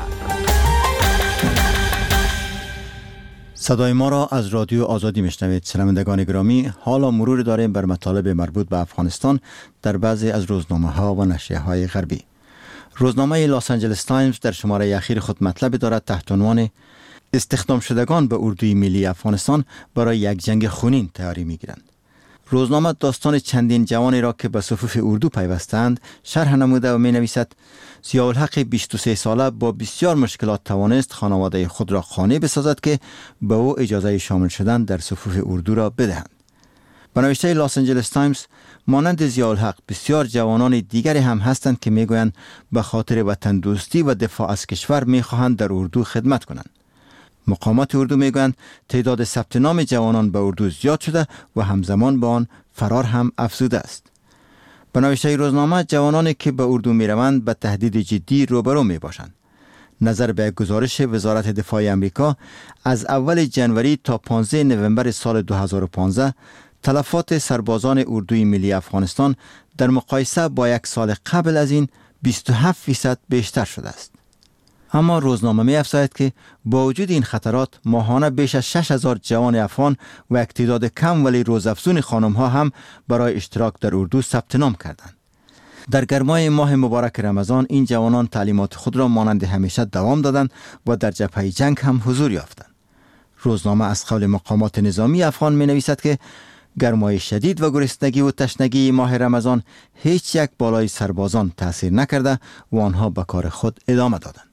صدای ما را از رادیو آزادی میشنوید. شنوندگان گرامی، حالا مرور داریم بر مطالب مربوط به افغانستان در بعضی از روزنامه ها و نشریه های غربی. روزنامه لاس آنجلس تایمز در شماره اخیر خود مطلب دارد تحت عنوان استخدام شدگان به اردوی ملی افغانستان برای یک جنگ خونین تیاری میگیرند. روزنامه داستان چندین جوانی را که به صفوف اردو پیوستند شرح نموده و می نویسد ضیاءالحق بیست و سه ساله با بسیار مشکلات توانست خانواده خود را خانه بسازد که به او اجازه شامل شدن در صفوف اردو را بدهند. به نوشته لاس آنجلس تایمز، مانند ضیاءالحق بسیار جوانان دیگری هم هستند که میگویند به خاطر وطن دوستی و دفاع از کشور میخواهند در اردو خدمت کنند. مقامات اردو میگویند تعداد ثبت نام جوانان به اردو زیاد شده و همزمان با آن فرار هم افزوده است. به نوشته روزنامه، جوانانی که به اردو میروند به تهدید جدی روبرو می باشند. نظر به گزارش وزارت دفاع آمریکا، از اول جنوری تا پانزده نوامبر سال دو هزار و پانزده تلفات سربازان اردوی ملی افغانستان در مقایسه با یک سال قبل از این بیست و هفت فیصد بیشتر شده است. اما روزنامه می افزاید که با وجود این خطرات ماهانه بیش از شش هزار جوان افغان و یک تعداد کم ولی روزافزون خانم ها هم برای اشتراک در اردو ثبت نام کردند. در گرمای ماه مبارک رمضان این جوانان تعلیمات خود را مانند همیشه دوام دادند و در جبهه جنگ هم حضور یافتند. روزنامه از قول مقامات نظامی افغان می نویسد که گرمای شدید و گرسنگی و تشنگی ماه رمضان هیچ یک بالای سربازان تأثیر نکرده و آنها به کار خود ادامه دادند.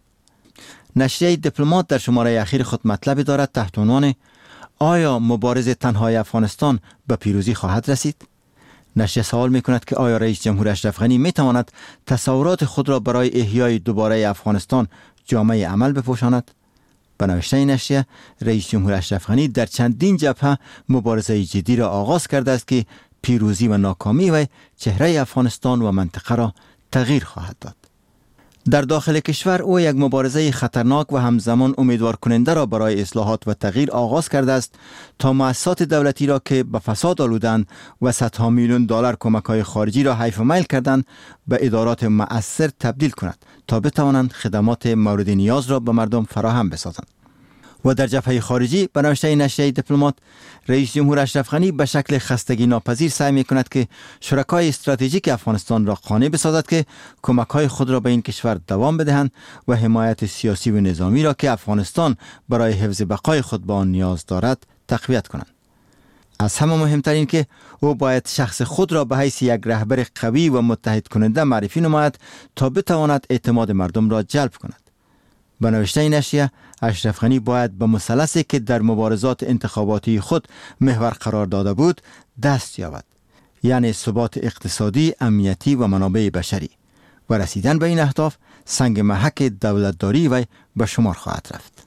نشریه دیپلمات در شماره اخیر خود مطلبی دارد تحت عنوان آیا مبارزه تنهای افغانستان به پیروزی خواهد رسید؟ نشریه سوال می کند که آیا رئیس جمهور اشرف غنی می تواند تصورات خود را برای احیای دوباره افغانستان جامعه عمل بپوشاند؟ به نوشته نشریه، رئیس جمهور اشرف غنی در چندین جبهه مبارزه جدی را آغاز کرده است که پیروزی و ناکامی و چهره افغانستان و منطقه را تغییر خواهد داد. در داخل کشور او یک مبارزه خطرناک و همزمان امیدوار کننده را برای اصلاحات و تغییر آغاز کرده است تا مؤسسات دولتی را که به فساد آلودند و صدها میلیون دلار کمک‌های خارجی را حیف و میل کردند به ادارات مؤثر تبدیل کند تا بتوانند خدمات مورد نیاز را به مردم فراهم بسازند. و در جبهه خارجی به نوشته نشریه دیپلمات، رئیس جمهور اشرف غنی به شکل خستگی ناپذیر سعی می کند که شرکای استراتژیک افغانستان را قانع بسازد که کمک‌های خود را به این کشور دوام بدهند و حمایت سیاسی و نظامی را که افغانستان برای حفظ بقای خود به آن نیاز دارد تقویت کنند. از همه مهمتر این که او باید شخص خود را به حیث یک رهبر قوی و متحد کننده معرفی نماید تا بتواند اعتماد مردم را جلب کند. به نوشته نشریه، اشرف غنی باید به مثلثی که در مبارزات انتخاباتی خود محور قرار داده بود دست یابد، یعنی ثبات اقتصادی، امنیتی و منابع بشری، و رسیدن به این اهداف سنگ محک دولتداری و به شمار خواهد رفت.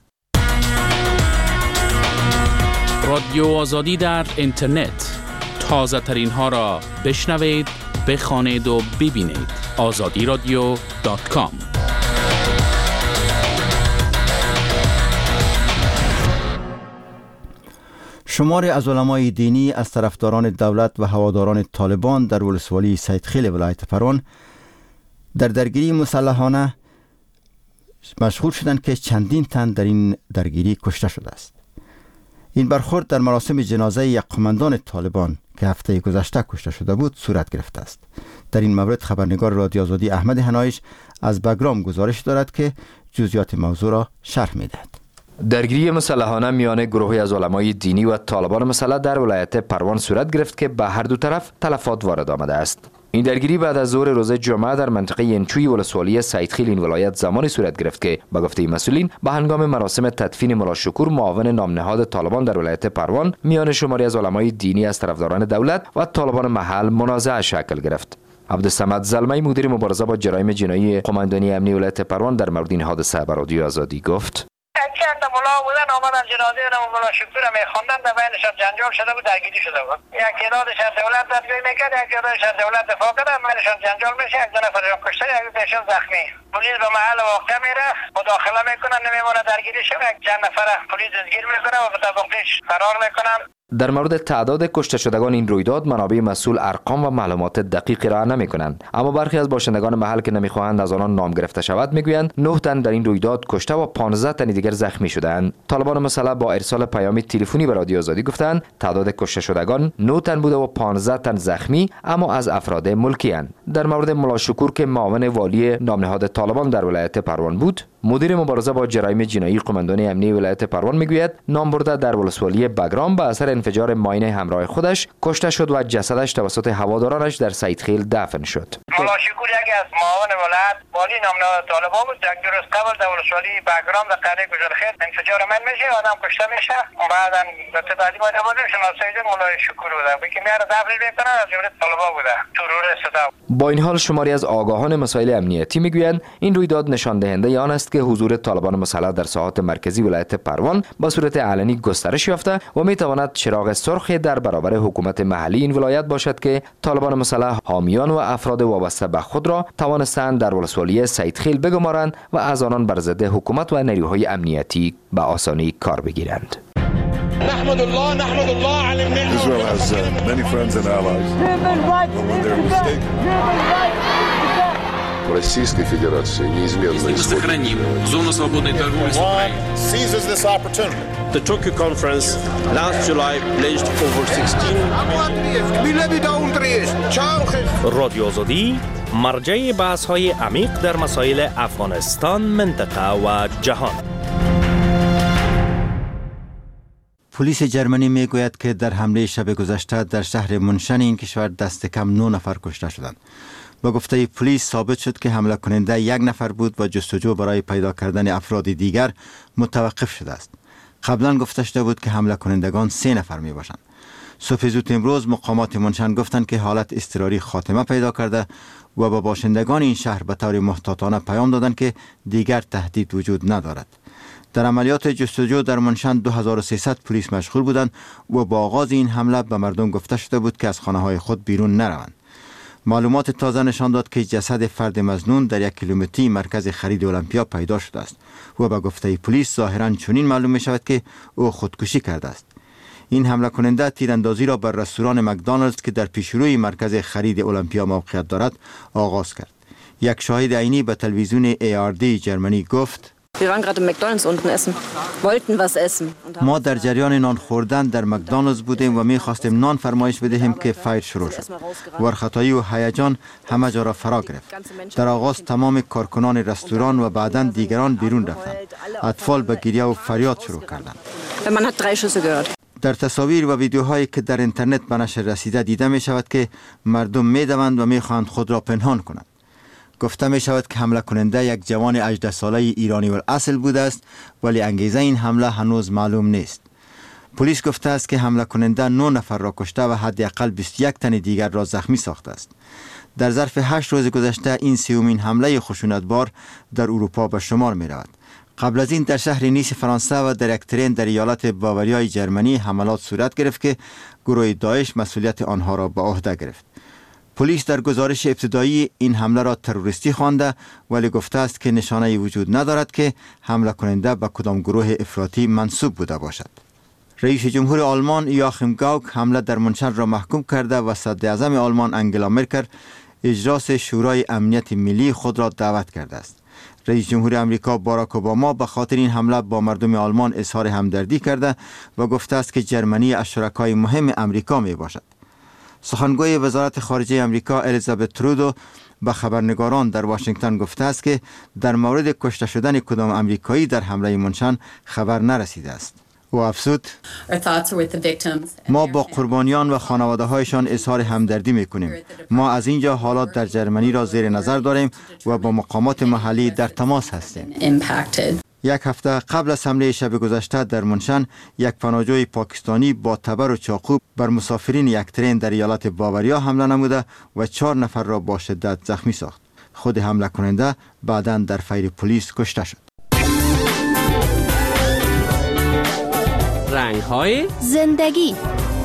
رادیو آزادی در اینترنت، تازه ترین ها را بشنوید، بخوانید و ببینید. آزادی رادیو دات کام. شماری از علمای دینی از طرفداران دولت و هواداران طالبان در ولسوالی سیدخیل ولایت پروان در درگیری مسلحانه مشغول شدند که چندین تن در این درگیری کشته شده است. این برخورد در مراسم جنازه یک قماندان طالبان که هفته گذشته کشته شده بود صورت گرفته است. در این مورد خبرنگار رادیو آزادی احمد هنایش از بگرام گزارش دارد که جزئیات موضوع را شرح می‌دهد. درگیری مسلحانه میان گروهی از علمای دینی و طالبان مسلح در ولایت پروان صورت گرفت که به هر دو طرف تلفات وارد آمده است. این درگیری بعد از ظهر روز جمعه در منطقه ینچوی ولسوالی سیدخیل این ولایت زمانی صورت گرفت که به گفته مسئولین به هنگام مراسم تدفین ملا شکور معاون نامنهاد طالبان در ولایت پروان میان شماری از علمای دینی از طرفداران دولت و طالبان محل منازعه شکل گرفت. عبدالصمد زلمی مدیر مبارزه با جرایم جنایی قماندانی امنی ولایت پروان در مورد این حادثه به رادیو آزادی گفت: چند تا ملا بودن آمدن جنازه نام ملا شکور میخواندن، در بینشان جنجال شده بود، درگیری شده بود. یک تعدادش از دولت دادگاهی میکرد، یک تعدادش از دولت دفاع کردن، بینشان جنجال میشه، یک دو نفرشان کشته، یک دوشان زخمی. پلیس به محل واقعه میره، مداخله میکنن، نمیمونه درگیری شه، یک چند نفر پلیس دستگیر میکنه و به تبعیض فرار میکنن. در مورد تعداد کشته شدگان این رویداد منابع مسئول ارقام و معلومات دقیقی را نمی کنند، اما برخی از باشندگان محل که نمیخواهند از آنان نام گرفته شود میگویند نه تن در این رویداد کشته و پانزده تن دیگر زخمی شدند. طالبان مسلح با ارسال پیامی تلفنی به رادیو آزادی گفتند تعداد کشته شدگان نه تن بوده و پانزده تن زخمی، اما از افراد ملکی اند. در مورد ملا شکور که معاون والی نامنهاد طالبان در ولایت پروان بود، مدیر مبارزه با جرایم جنایی قماندانی امنی ولایت پروان میگوید نام برده در ولسوالی بگرام به اثر انفجار ماین همراه خودش کشته شد و جسدش توسط هوادارانش در سیدخیل دفن شد. ملا شکور یکی از معاون ولایت والی نامنهاد طالبان بود. یک درست قبل در ولسوالی بگرام در قریه گجرخیل انفجار من میشه، آدم کشته میشه. بعدا به تعدادی باید بودیم شناسایی ملا شکور بوده که میاره دفن میکنن، از جمله طالبان بوده، تروریست. با این حال شماری از آگاهان مسائل امنیتی میگویند این رویداد نشان دهنده آن است که حضور طالبان مسلح در ساحات مرکزی ولایت پروان با صورت علنی گسترش یافته و میتواند چراغ سرخی در برابر حکومت محلی این ولایت باشد که طالبان مسلح حامیان و افراد وابسته به خود را توانستند در ولسوالی سیدخیل بگمارند و از آنان بر ضد حکومت و نیروهای امنیتی به آسانی کار بگیرند. نحمد الله نحمد الله على النعمة. Israel has uh, many friends and allies. Human rights. But when they're mistaken, Российской Федерации неизменно сохраним зону свободной торговли с Украиной. Seizes this opportunity. The Tokyo conference last July pledged over sixteen رادیو آزادی مرجع بحث های عمیق در مسائل افغانستان، منطقه و جهان. پلیس جرمنی میگوید که در حمله شب گذشته در شهر منشن این کشور دست کم نه نفر کشته شدند. با گفته پلیس ثابت شد که حمله کننده یک نفر بود و جستجو برای پیدا کردن افراد دیگر متوقف شده است. قبلا گفته شده بود که حمله کنندگان سه نفر می باشند. صبح زود امروز مقامات منشن گفتند که حالت اضطراری خاتمه پیدا کرده و با باشندگان این شهر به طور محتاطانه پیام دادند که دیگر تهدید وجود ندارد. در عملیات جستجو در منشن دو هزار و سیصد پلیس مشغول بودند و با آغاز این حمله به مردم گفته شده بود که از خانه‌های خود بیرون نروند. معلومات تازه نشان داد که جسد فرد مظنون در یک کیلومتری مرکز خرید المپیا پیدا شده است و به گفته پلیس ظاهراً چنین معلوم می شود که او خودکشی کرده است. این حمله کننده تیراندازی را بر رستوران مکدونالدز که در پیشروی مرکز خرید المپیا موقعیت دارد آغاز کرد. یک شاهد عینی به تلویزیون ای آر دی جرمنی گفت: Wir waren gerade im McDonald's unten essen. Wollten was essen. ما در جریان نان خوردن در مکدونالدز بودیم و می خواستیم نان فرمایش بدهیم که فایر شروع شد. ورخطایی و هیجان همه جا را فرا گرفت. در آغاز تمام کارکنان رستوران و بعداً دیگران بیرون رفتند. اطفال به گریه و فریاد شروع کردند. Man hat drei Schüsse gehört. در تصاویر و ویدیوهایی که در اینترنت به نشر رسیده دیده می شود که مردم می دوند و می خواهند خود را پنهان کنند. گفته می شود که حمله کننده یک جوان هجده ساله ایرانی الاصل بوده است ولی انگیزه این حمله هنوز معلوم نیست. پلیس گفته است که حمله کننده نه نفر را کشته و حداقل بیست و یک تن دیگر را زخمی ساخته است. در ظرف هشت روز گذشته این سومین حمله خشونتبار در اروپا به شمار می رود. قبل از این در شهر نیس فرانسه و در یک ترین در ایالت باوریای جرمنی حملات صورت گرفت که گروه داعش مسئولیت آنها را به عهده گرفت. پلیس در گزارش ابتدایی این حمله را تروریستی خوانده ولی گفته است که نشانه وجود ندارد که حمله کننده به کدام گروه افراطی منسوب بوده باشد. رئیس جمهور آلمان یاخیم گاوک حمله در منشن را محکوم کرده و صدر اعظم آلمان انگلا مرکل اجلاس شورای امنیت ملی خود را دعوت کرده است. رئیس جمهور امریکا باراک اوباما به خاطر این حمله با مردم آلمان اظهار همدردی کرده و گفته است که جرمنی از شرکای مهم امریکا می باشد. سخنگوی وزارت خارجه امریکا الیزابت ترودو به خبرنگاران در واشنگتن گفته است که در مورد کشته شدن کدام امریکایی در حمله منشن خبر نرسیده است. و افزود: ما با قربانیان و خانواده هایشان اظهار همدردی می کنیم. ما از اینجا حالات در جرمنی را زیر نظر داریم و با مقامات محلی در تماس هستیم. یک هفته قبل از حمله شب گذشته در منشن یک پناهجوی پاکستانی با تبر و چاقو بر مسافرین یک ترین در ایالت باوریا حمله نموده و چهار نفر را با شدت زخمی ساخت. خود حمله کننده بعداً در فیر پلیس کشته شد. رنگ های زندگی.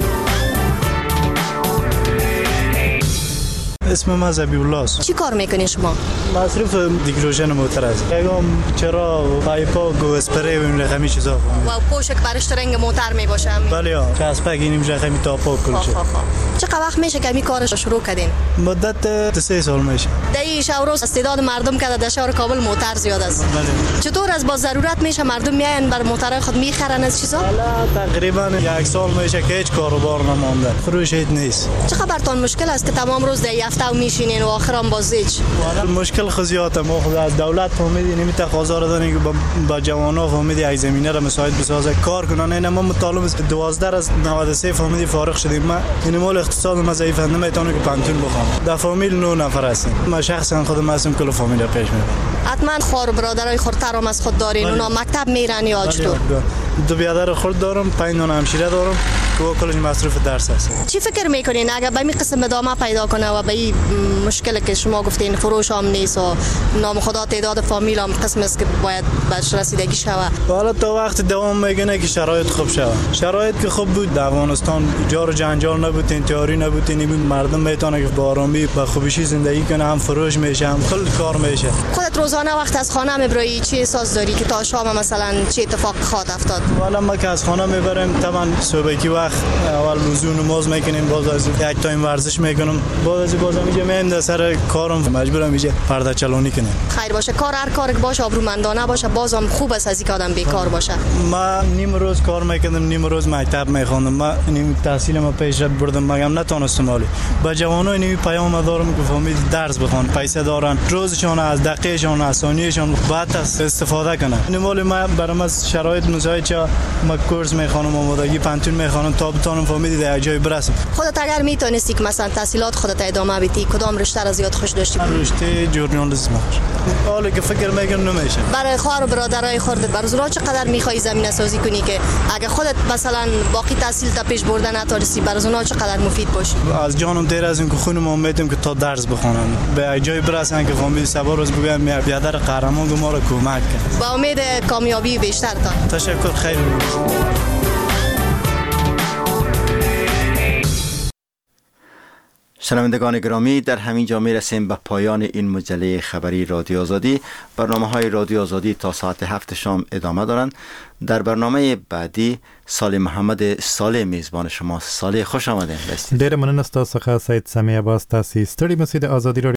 اسم من زبیب الله است. چی کار میکنی شما؟ مصرف دیگروژن موتور است. یکم چرا پایپا گو اسپری و این رقمی چیزا. و پوشک برش رنگ موتور می باشه. بله ها. چسبک اینیم رقمی تا پاک کل شد. چقدر وقت میشه که می کارش شروع کردین؟ مدت سه سال میشه. در شهروز استعداد مردم که در شهر کابل موتور زیاد است. بله. چطور از با ضرورت میشه مردم میاین بر موتور خود میخرن از چیزا؟ بله تقریبا یک سال میشه که هیچ کاروبار نمونده. فروش هیچ نیست. چقدر براتون مشکل است که تمام روز در یافته و میشینین و آخرام بازیچ؟ مشکل خزیات ما خود از دولت فهمیدی نمی تقاضا را دارن که با جوانا فهمیدی ای زمینه را مساعد بسازه کار کنن. نه ما مطالب دوازده از نود و سه فهمیدی فارغ شدیم. ما این مال اقتصاد ما ضعیف نمیتونه که پنتون بخوام. در فامیل نه نفر هستیم. ما شخصا خودم هستم کل فامیل پیش میبرم. حتما خور برادرای خورتر هم از خود دارین. اونا مکتب میرن یا چطور؟ دو برادر خود دارم، پنج نان همشیره دارم که کلش مصرف درس است. چی فکر میکنین اگر به این قسم ادامه پیدا کنه و به این مشکل که شما گفتین فروش هم نیست و نام خدا تعداد فامیل هم قسم است که باید بهش رسیدگی شود؟ حالا تا وقت دوام میگنه که شرایط خوب شود. شرایط که خوب بود در افغانستان جار و جنجال نبود، انتحاری نبود، این مردم میتونه که با آرامی با خوبیشی زندگی کنه، هم فروش میشه هم کل کار میشه. خودت روزانه وقت از خانه میبری چی احساس داری که تا شام مثلا چه اتفاق خواهد افتاد؟ والا ما که از خانه میبریم طبعا صبحی وقت وقت اول وضو نماز میکنیم، باز از یک تایم ورزش میکنم، باز از باز میگم میام در سر کارم مجبورم میشه پرده چلونی کنم. خیر باشه، کار هر کاری باشه آبرومندانه باشه، بازم خوب است از اینکه آدم بیکار باشه. ما نیم روز کار میکردم، نیم روز مکتب میخوندم، ما نیم تحصیل ما پیشرفت بردم، مگم نتونستم ولی با جوانای نیم پیام دارم که فهمید درس بخوان، پیسه دارن، روزشون از دقیقشون از ثانیهشون باید استفاده کنن. نمال ما برام شرایط مساعد چه ما کورس میخوانم، آمادگی پنتون میخوانم تا بتونم فهمید در جای برسم. خودت اگر میتونستی که مثلا تحصیلات خودت ادامه بدی کدام رشته را زیاد خوش داشتی؟ رشته ژورنالیسم. حالا که فکر میکنم نمیشه. برای خواهر و برادرای خودت برزورا چقدر میخوای زمینه سازی کنی که اگه خودت مثلا باقی تحصیل تا پیش بردن نتونستی برزونا چقدر مفید باشی؟ از جانم دیر از این که خونم امیدم که تا درس بخونم به جای برسن که فهمید سبا روز بگم بیادر قهرمان ما رو کمک کنه. با امید کامیابی بیشتر تا. تشکر، خیلی شنوندگان گرامی، در همین جا می رسیم به پایان این مجله خبری رادیو آزادی. برنامه های رادیو آزادی تا ساعت هفت شام ادامه دارند. در برنامه بعدی صالح محمد صالح میزبان شما. صالح خوش آمدید. ډیر مننه ستاسو څخه سید سمیع عباس. تاسو ستړي مسید آزادی